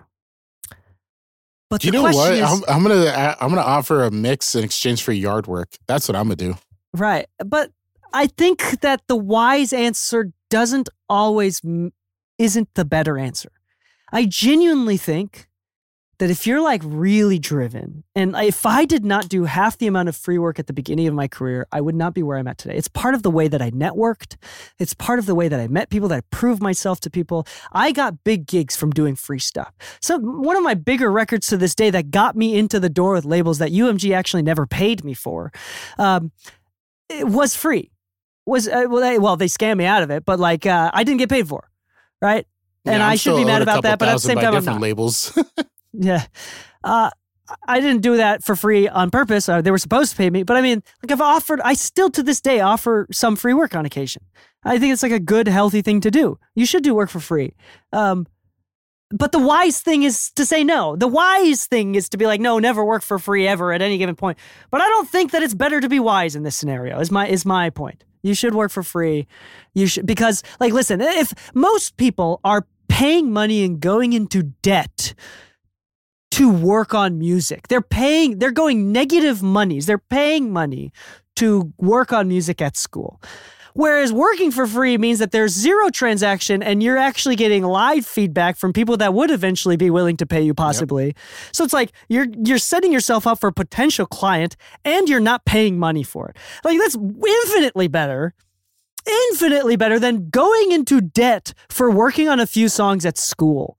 But you know what? I'm gonna offer a mix in exchange for yard work. That's what I'm gonna do. Right, but I think that the wise answer isn't the better answer. I genuinely think that if you're like really driven, and if I did not do half the amount of free work at the beginning of my career, I would not be where I'm at today. It's part of the way that I networked. It's part of the way that I met people, that I proved myself to people. I got big gigs from doing free stuff. So one of my bigger records to this day that got me into the door with labels that UMG actually never paid me for, it was free. They scammed me out of it, but like I didn't get paid for, right? Yeah, and I should be mad about that, but at the same time, I'm not. Labels. Yeah. I didn't do that for free on purpose. They were supposed to pay me. But I mean, like I still to this day offer some free work on occasion. I think it's like a good, healthy thing to do. You should do work for free. But the wise thing is to say no. The wise thing is to be like, no, never work for free ever at any given point. But I don't think that it's better to be wise in this scenario, is my point. You should work for free. Because like, listen, if most people are paying money and going into debt to work on music. They're going negative monies. They're paying money to work on music at school. Whereas working for free means that there's zero transaction and you're actually getting live feedback from people that would eventually be willing to pay you possibly. Yep. So it's like you're setting yourself up for a potential client and you're not paying money for it. Like, that's infinitely better than going into debt for working on a few songs at school.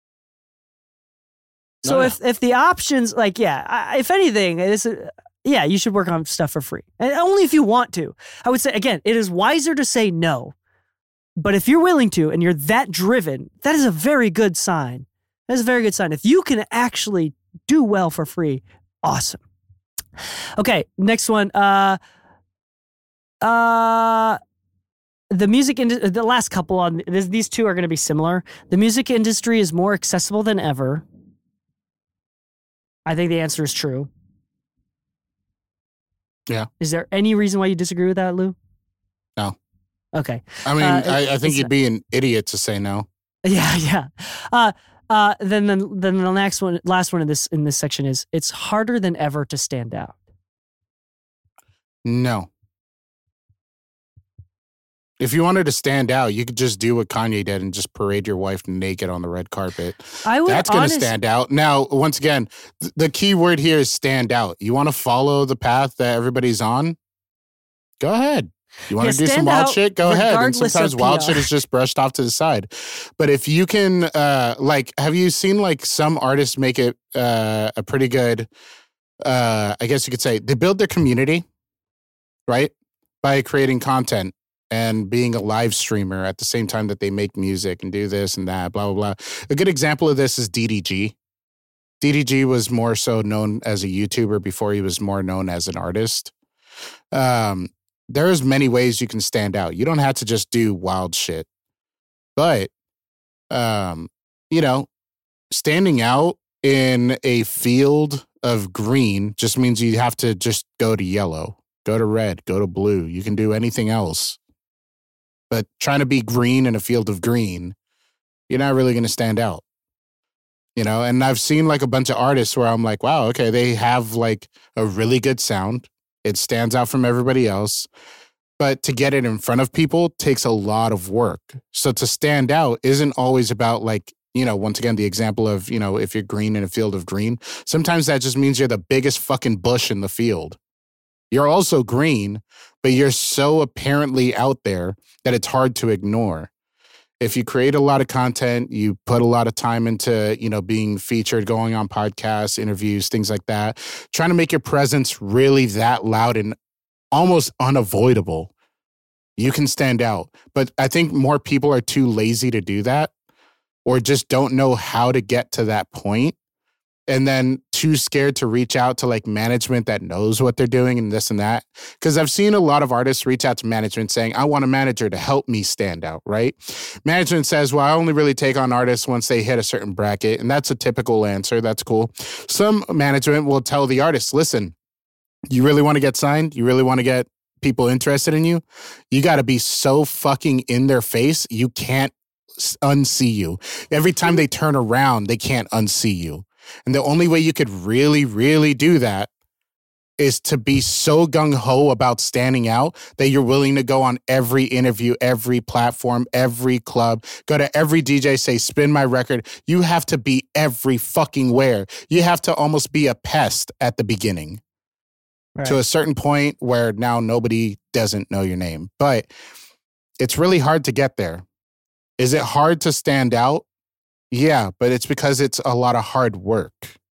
So if the options, like, if anything, you should work on stuff for free. And only if you want to. I would say, again, it is wiser to say no. But if you're willing to and you're that driven, that is a very good sign. That is a very good sign. If you can actually do well for free, awesome. Okay, next one. The music industry, the last couple on these two are going to be similar. The music industry is more accessible than ever. I think the answer is true. Yeah. Is there any reason why you disagree with that, Lou? No. Okay. I mean, I think you'd be an idiot to say no. Yeah. Then the last one in this section is, it's harder than ever to stand out. No. If you wanted to stand out, you could just do what Kanye did and just parade your wife naked on the red carpet. That's going to stand out. Now, once again, the key word here is stand out. You want to follow the path that everybody's on? Go ahead. You want to do some wild shit? Go ahead. And sometimes wild shit is just brushed off to the side. But if you can, have you seen like some artists make it a pretty good, I guess you could say, they build their community, right? By creating content and being a live streamer at the same time that they make music and do this and that, blah, blah, blah. A good example of this is DDG. DDG was more so known as a YouTuber before he was more known as an artist. There's many ways you can stand out. You don't have to just do wild shit. But, standing out in a field of green just means you have to just go to yellow, go to red, go to blue. You can do anything else. But trying to be green in a field of green, you're not really going to stand out. And I've seen like a bunch of artists where I'm like, wow, okay, they have like a really good sound. It stands out from everybody else. But to get it in front of people takes a lot of work. So to stand out isn't always about like, once again, the example of, if you're green in a field of green, sometimes that just means you're the biggest fucking bush in the field. You're also green, but you're so apparently out there that it's hard to ignore. If you create a lot of content, you put a lot of time into, being featured, going on podcasts, interviews, things like that, trying to make your presence really that loud and almost unavoidable, you can stand out. But I think more people are too lazy to do that or just don't know how to get to that point. And then too scared to reach out to like management that knows what they're doing and this and that. Because I've seen a lot of artists reach out to management saying, I want a manager to help me stand out, right? Management says, well, I only really take on artists once they hit a certain bracket. And that's a typical answer. That's cool. Some management will tell the artist, listen, you really want to get signed? You really want to get people interested in you? You got to be so fucking in their face, you can't unsee you. Every time they turn around, they can't unsee you. And the only way you could really, really do that is to be so gung-ho about standing out that you're willing to go on every interview, every platform, every club, go to every DJ, say, spin my record. You have to be every fucking where. You have to almost be a pest at the beginning. Right. To a certain point where now nobody doesn't know your name. But it's really hard to get there. Is it hard to stand out? Yeah, but it's because it's a lot of hard work.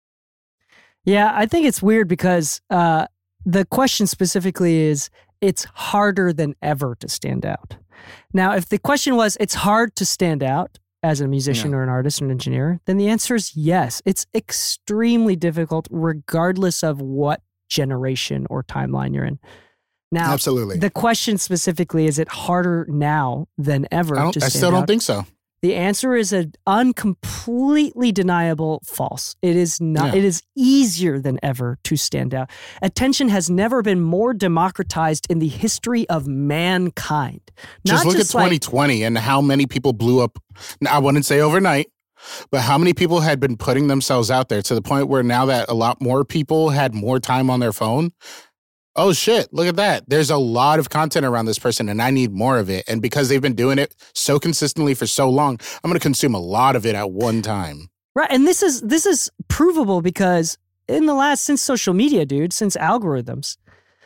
Yeah, I think it's weird because the question specifically is, it's harder than ever to stand out. Now, if the question was, it's hard to stand out as a musician or an artist or an engineer, then the answer is yes. It's extremely difficult regardless of what generation or timeline you're in. Now, absolutely. The question specifically, is it harder now than ever to stand out? I still don't think so. The answer is an uncompletely deniable false. It is not. Yeah. It is easier than ever to stand out. Attention has never been more democratized in the history of mankind. Just look at 2020 and how many people blew up. I wouldn't say overnight, but how many people had been putting themselves out there to the point where now that a lot more people had more time on their phone, oh shit, look at that. There's a lot of content around this person and I need more of it. And because they've been doing it so consistently for so long, I'm going to consume a lot of it at one time. Right. And this is provable because since social media, dude, since algorithms,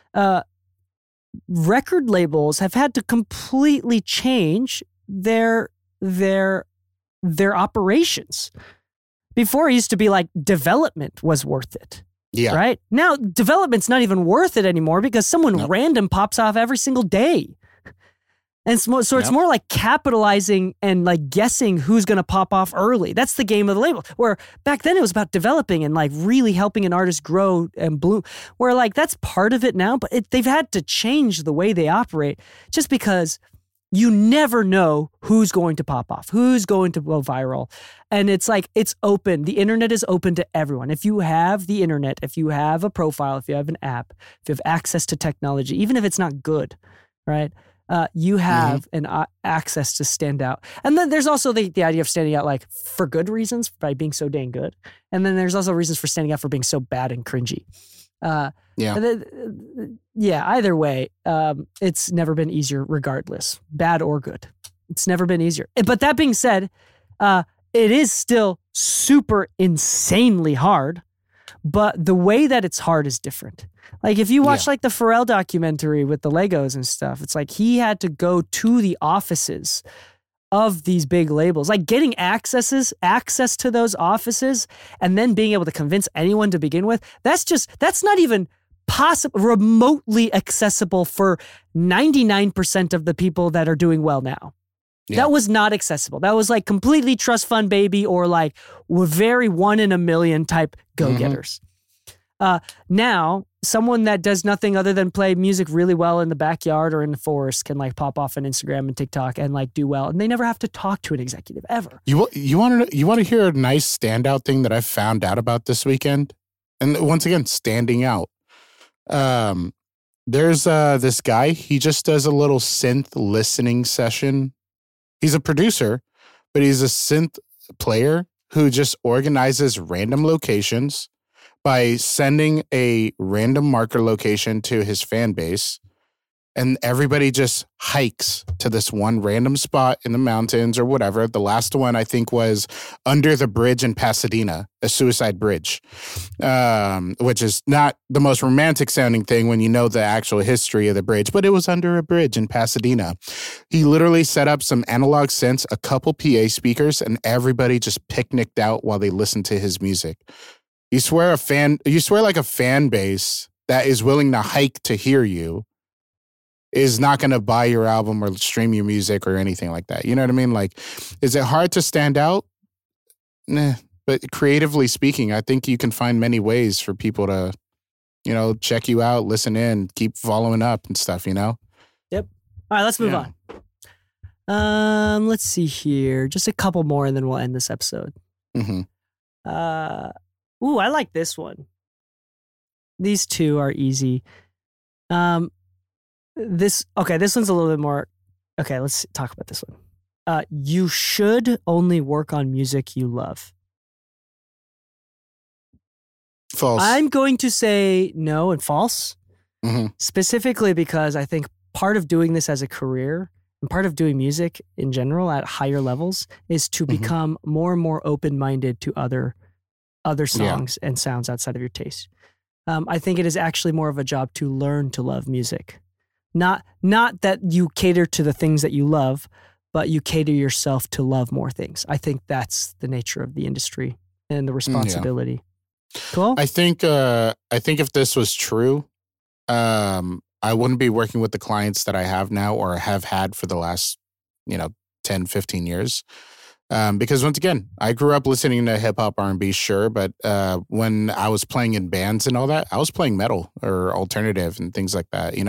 record labels have had to completely change their operations. Before it used to be like development was worth it. Yeah. Right? Now, development's not even worth it anymore because someone random pops off every single day. And it's more like capitalizing and like guessing who's going to pop off early. That's the game of the label. Where back then it was about developing and like really helping an artist grow and bloom. Where like that's part of it now, but they've had to change the way they operate just because you never know who's going to pop off, who's going to go viral. And it's like, it's open. The internet is open to everyone. If you have the internet, if you have a profile, if you have an app, if you have access to technology, even if it's not good, right? You have an access to stand out. And then there's also the idea of standing out like for good reasons, by being so dang good. And then there's also reasons for standing out for being so bad and cringy. Either way, it's never been easier regardless, bad or good. It's never been easier. But that being said, it is still super insanely hard, but the way that it's hard is different. Like if you watch like the Pharrell documentary with the Legos and stuff, it's like he had to go to the offices of these big labels, like getting access to those offices and then being able to convince anyone to begin with. That's not even remotely accessible for 99% of the people that are doing well now. Yeah. That was not accessible. That was like completely trust fund baby or like very 1 in a million type go-getters. Now, someone that does nothing other than play music really well in the backyard or in the forest can like pop off on Instagram and TikTok and like do well, and they never have to talk to an executive ever. You want to hear a nice standout thing that I found out about this weekend? And once again, standing out. There's this guy. He just does a little synth listening session. He's a producer, but he's a synth player who just organizes random locations by sending a random marker location to his fan base, and everybody just hikes to this one random spot in the mountains or whatever. The last one, I think, was under the bridge in Pasadena, a suicide bridge, which is not the most romantic sounding thing when you know the actual history of the bridge, but it was under a bridge in Pasadena. He literally set up some analog synths, a couple PA speakers, and everybody just picnicked out while they listened to his music. You swear like a fan base that is willing to hike to hear you is not going to buy your album or stream your music or anything like that. You know what I mean? Like, is it hard to stand out? Nah. But creatively speaking, I think you can find many ways for people to, check you out, listen in, keep following up and stuff, Yep. All right, let's move on. Let's see here. Just a couple more and then we'll end this episode. Mm-hmm. I like this one. These two are easy. This one's a little bit more. Okay, let's talk about this one. You should only work on music you love. False. I'm going to say no and false. Mm-hmm. Specifically because I think part of doing this as a career and part of doing music in general at higher levels is to become more and more open-minded to other songs and sounds outside of your taste. I think it is actually more of a job to learn to love music. Not that you cater to the things that you love, but you cater yourself to love more things. I think that's the nature of the industry and the responsibility. Yeah. Cool. I think if this was true, I wouldn't be working with the clients that I have now or have had for the last, 10, 15 years. Because once again, I grew up listening to hip hop, R&B, sure, but when I was playing in bands and all that, I was playing metal or alternative and things like that,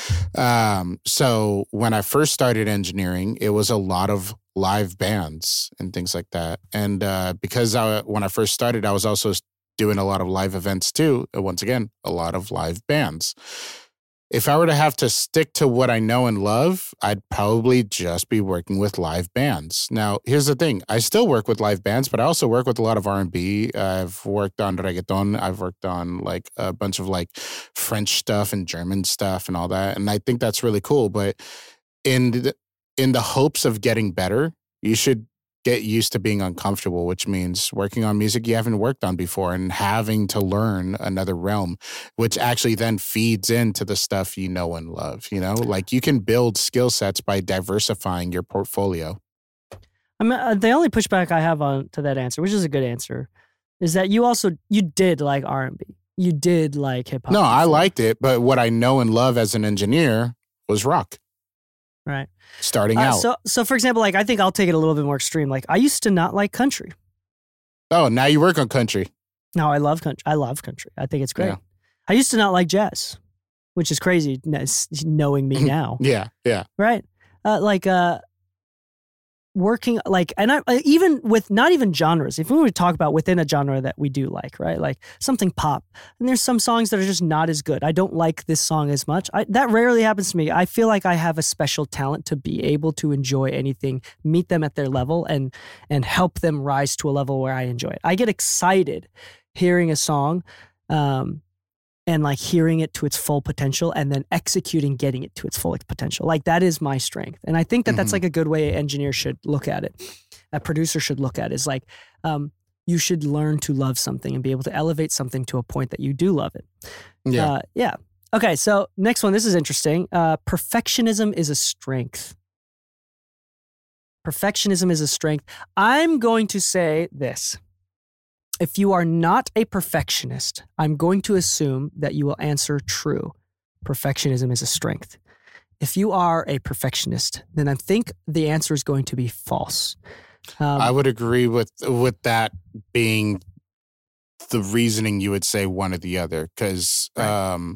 So when I first started engineering, it was a lot of live bands and things like that. And because when I first started, I was also doing a lot of live events too. Once again, a lot of live bands. If I were to have to stick to what I know and love, I'd probably just be working with live bands. Now, here's the thing. I still work with live bands, but I also work with a lot of R&B. I've worked on reggaeton. I've worked on like a bunch of like French stuff and German stuff and all that. And I think that's really cool. But in the hopes of getting better, you should get used to being uncomfortable, which means working on music you haven't worked on before and having to learn another realm, which actually then feeds into the stuff you know and love, Like you can build skill sets by diversifying your portfolio. I mean, the only pushback I have to that answer, which is a good answer, is that you did like R&B. You did like hip hop. No, I liked it, but what I know and love as an engineer was rock. Right. Starting out. So for example, like I think I'll take it a little bit more extreme. Like I used to not like country. Oh, now you work on country. No, I love country. I think it's great. Yeah. I used to not like jazz, which is crazy knowing me now. Yeah. Right. Working like, and I even with not even genres, if we were to talk about within a genre that we do like, right? Like something pop, and there's some songs that are just not as good. I don't like this song as much. That rarely happens to me. I feel like I have a special talent to be able to enjoy anything, meet them at their level and help them rise to a level where I enjoy it. I get excited hearing a song, and like hearing it to its full potential and then executing, getting it to its full potential. Like that is my strength. And I think that that's like a good way an engineer should look at it. A producer should look at it is like, you should learn to love something and be able to elevate something to a point that you do love it. Yeah. Okay, so next one. This is interesting. Perfectionism is a strength. Perfectionism is a strength. I'm going to say this. If you are not a perfectionist, I'm going to assume that you will answer true. Perfectionism is a strength. If you are a perfectionist, then I think the answer is going to be false. I would agree with that being the reasoning. You would say one or the other, because right.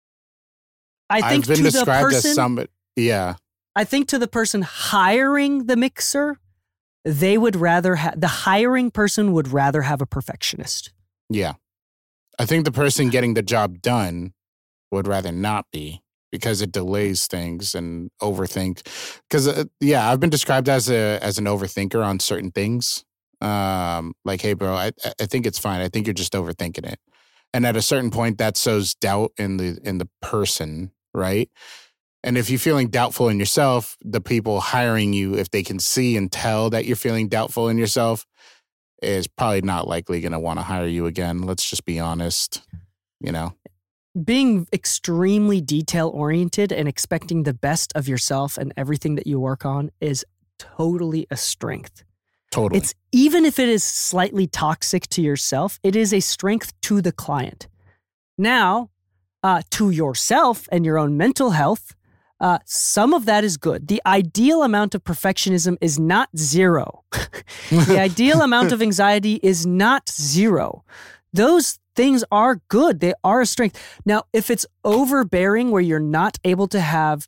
I think I've been described as somebody. Yeah. I think to the person hiring the mixer, they would rather the hiring person would rather have a perfectionist. Yeah. I think the person getting the job done would rather not be, because it delays things and overthink. Because I've been described as an overthinker on certain things. Like, hey, bro, I think it's fine. I think you're just overthinking it. And at a certain point, that sows doubt in the person, right? And if you're feeling doubtful in yourself, the people hiring you, if they can see and tell that you're feeling doubtful in yourself, is probably not likely going to want to hire you again. Let's just be honest, Being extremely detail-oriented and expecting the best of yourself and everything that you work on is totally a strength. Totally. It's, even if it is slightly toxic to yourself, it is a strength to the client. Now, to yourself and your own mental health, some of that is good. The ideal amount of perfectionism is not 0. The ideal amount of anxiety is not 0. Those things are good. They are a strength. Now, if it's overbearing where you're not able to have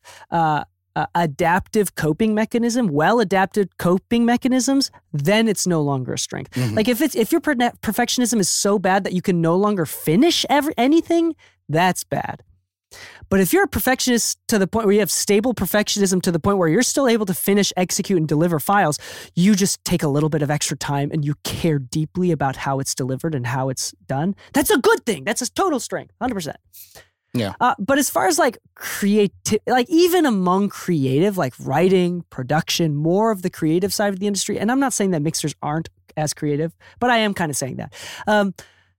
adaptive coping mechanism, well-adapted coping mechanisms, then it's no longer a strength. Mm-hmm. Like if your perfectionism is so bad that you can no longer finish anything, that's bad. But if you're a perfectionist to the point where you have stable perfectionism to the point where you're still able to finish, execute, and deliver files, you just take a little bit of extra time and you care deeply about how it's delivered and how it's done. That's a good thing. That's a total strength, 100%. Yeah. But as far as like like even among creative, like writing, production, more of the creative side of the industry, and I'm not saying that mixers aren't as creative, but I am kind of saying that.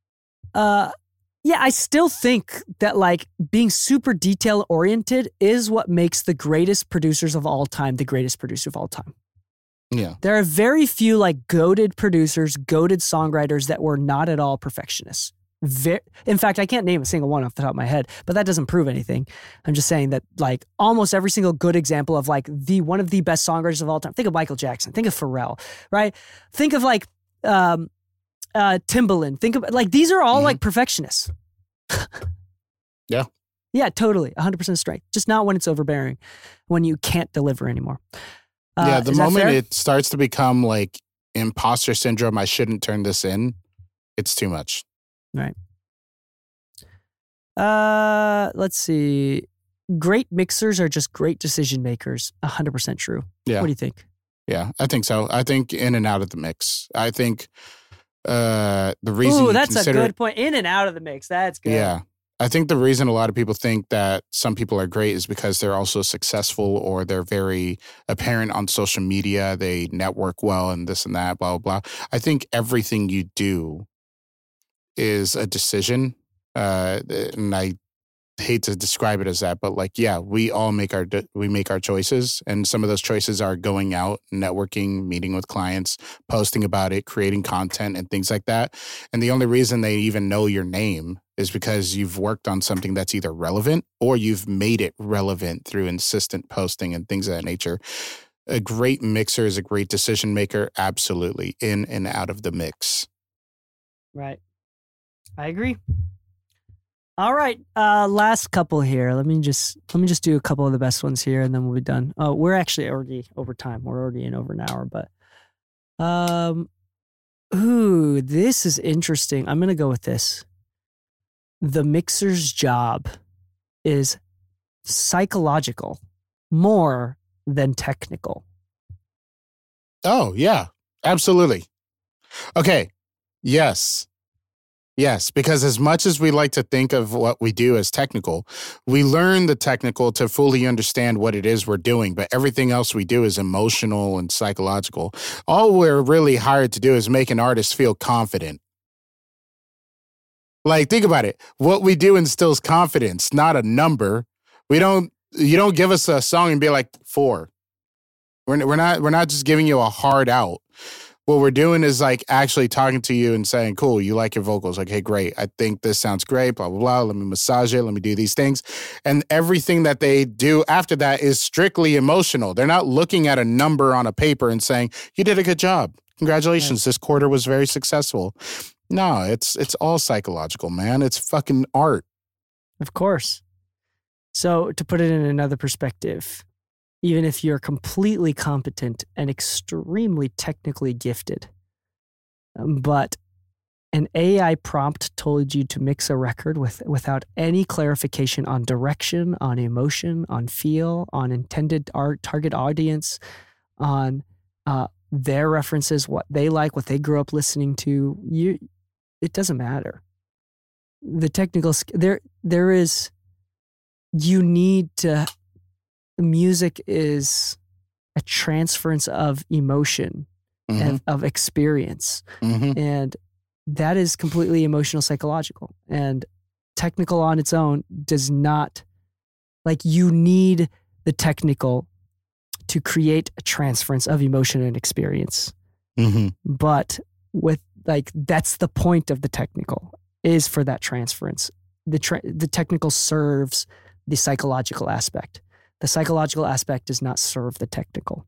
Yeah, I still think that like being super detail oriented is what makes the greatest producers of all time the greatest producer of all time. Yeah. There are very few like goated producers, goated songwriters that were not at all perfectionists. In fact, I can't name a single one off the top of my head, but that doesn't prove anything. I'm just saying that like almost every single good example of like one of the best songwriters of all time. Think of Michael Jackson. Think of Pharrell, right? Think of like Timbaland. Think of like these are all like perfectionists. Yeah. Yeah, totally. 100% strength. Just not when it's overbearing, when you can't deliver anymore. The moment it starts to become like imposter syndrome, I shouldn't turn this in, it's too much. Right. Let's see. Great mixers are just great decision makers. 100% true. Yeah. What do you think? Yeah, I think so. I think in and out of the mix. I think the reason. Ooh, that's a good point. In and out of the mix. That's good. Yeah. I think the reason a lot of people think that some people are great is because they're also successful or they're very apparent on social media. They network well and this and that, blah, blah, blah. I think everything you do is a decision. And I hate to describe it as that, but like, yeah, we all make our choices. And some of those choices are going out, networking, meeting with clients, posting about it, creating content and things like that. And the only reason they even know your name is because you've worked on something that's either relevant or you've made it relevant through insistent posting and things of that nature. A great mixer is a great decision maker. Absolutely. In and out of the mix. Right. I agree. All right. Last couple here. Let me just do a couple of the best ones here and then we'll be done. Oh, we're actually already over time. We're already in over an hour, but this is interesting. I'm going to go with this. The mixer's job is psychological more than technical. Oh, yeah. Absolutely. Okay. Yes. Yes, because as much as we like to think of what we do as technical, we learn the technical to fully understand what it is we're doing, but everything else we do is emotional and psychological. All we're really hired to do is make an artist feel confident. Like, think about it. What we do instills confidence, not a number. You don't give us a song and be like 4. We're not just giving you a hard out. What we're doing is like actually talking to you and saying, cool, you like your vocals. Like, hey, great. I think this sounds great, blah, blah, blah. Let me massage it. Let me do these things. And everything that they do after that is strictly emotional. They're not looking at a number on a paper and saying, you did a good job. Congratulations. Yes. This quarter was very successful. No, it's all psychological, man. It's fucking art. Of course. So to put it in another perspective, even if you're completely competent and extremely technically gifted, but an AI prompt told you to mix a record without any clarification on direction, on emotion, on feel, on intended target audience, on their references, what they like, what they grew up listening to, it doesn't matter. The technical there is, you need to. Music is a transference of emotion and of experience. And that is completely emotional, psychological. And technical on its own does not, like, you need the technical to create a transference of emotion and experience. But with, like, that's the point of the technical, is for that transference. The technical serves the psychological aspect. The psychological aspect does not serve the technical.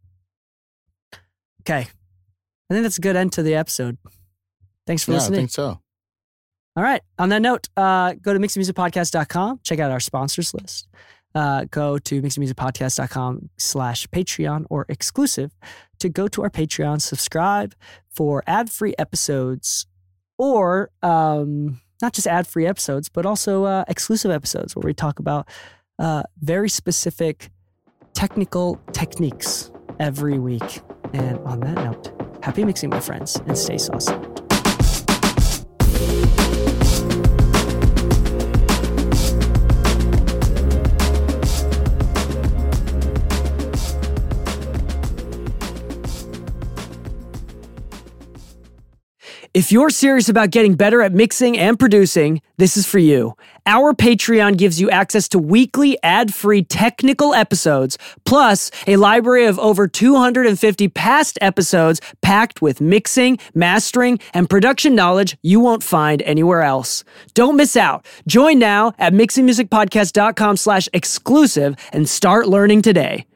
Okay. I think that's a good end to the episode. Thanks for listening. I think so. All right. On that note, go to mixingmusicpodcast.com. Check out our sponsors list. Go to mixingmusicpodcast.com/Patreon or exclusive to go to our Patreon. Subscribe for ad-free episodes, or not just ad-free episodes, but also exclusive episodes where we talk about very specific technical techniques every week. And on that note, happy mixing, my friends, and stay saucy. If you're serious about getting better at mixing and producing, this is for you. Our Patreon gives you access to weekly ad-free technical episodes, plus a library of over 250 past episodes packed with mixing, mastering, and production knowledge you won't find anywhere else. Don't miss out. Join now at mixingmusicpodcast.com/exclusive and start learning today.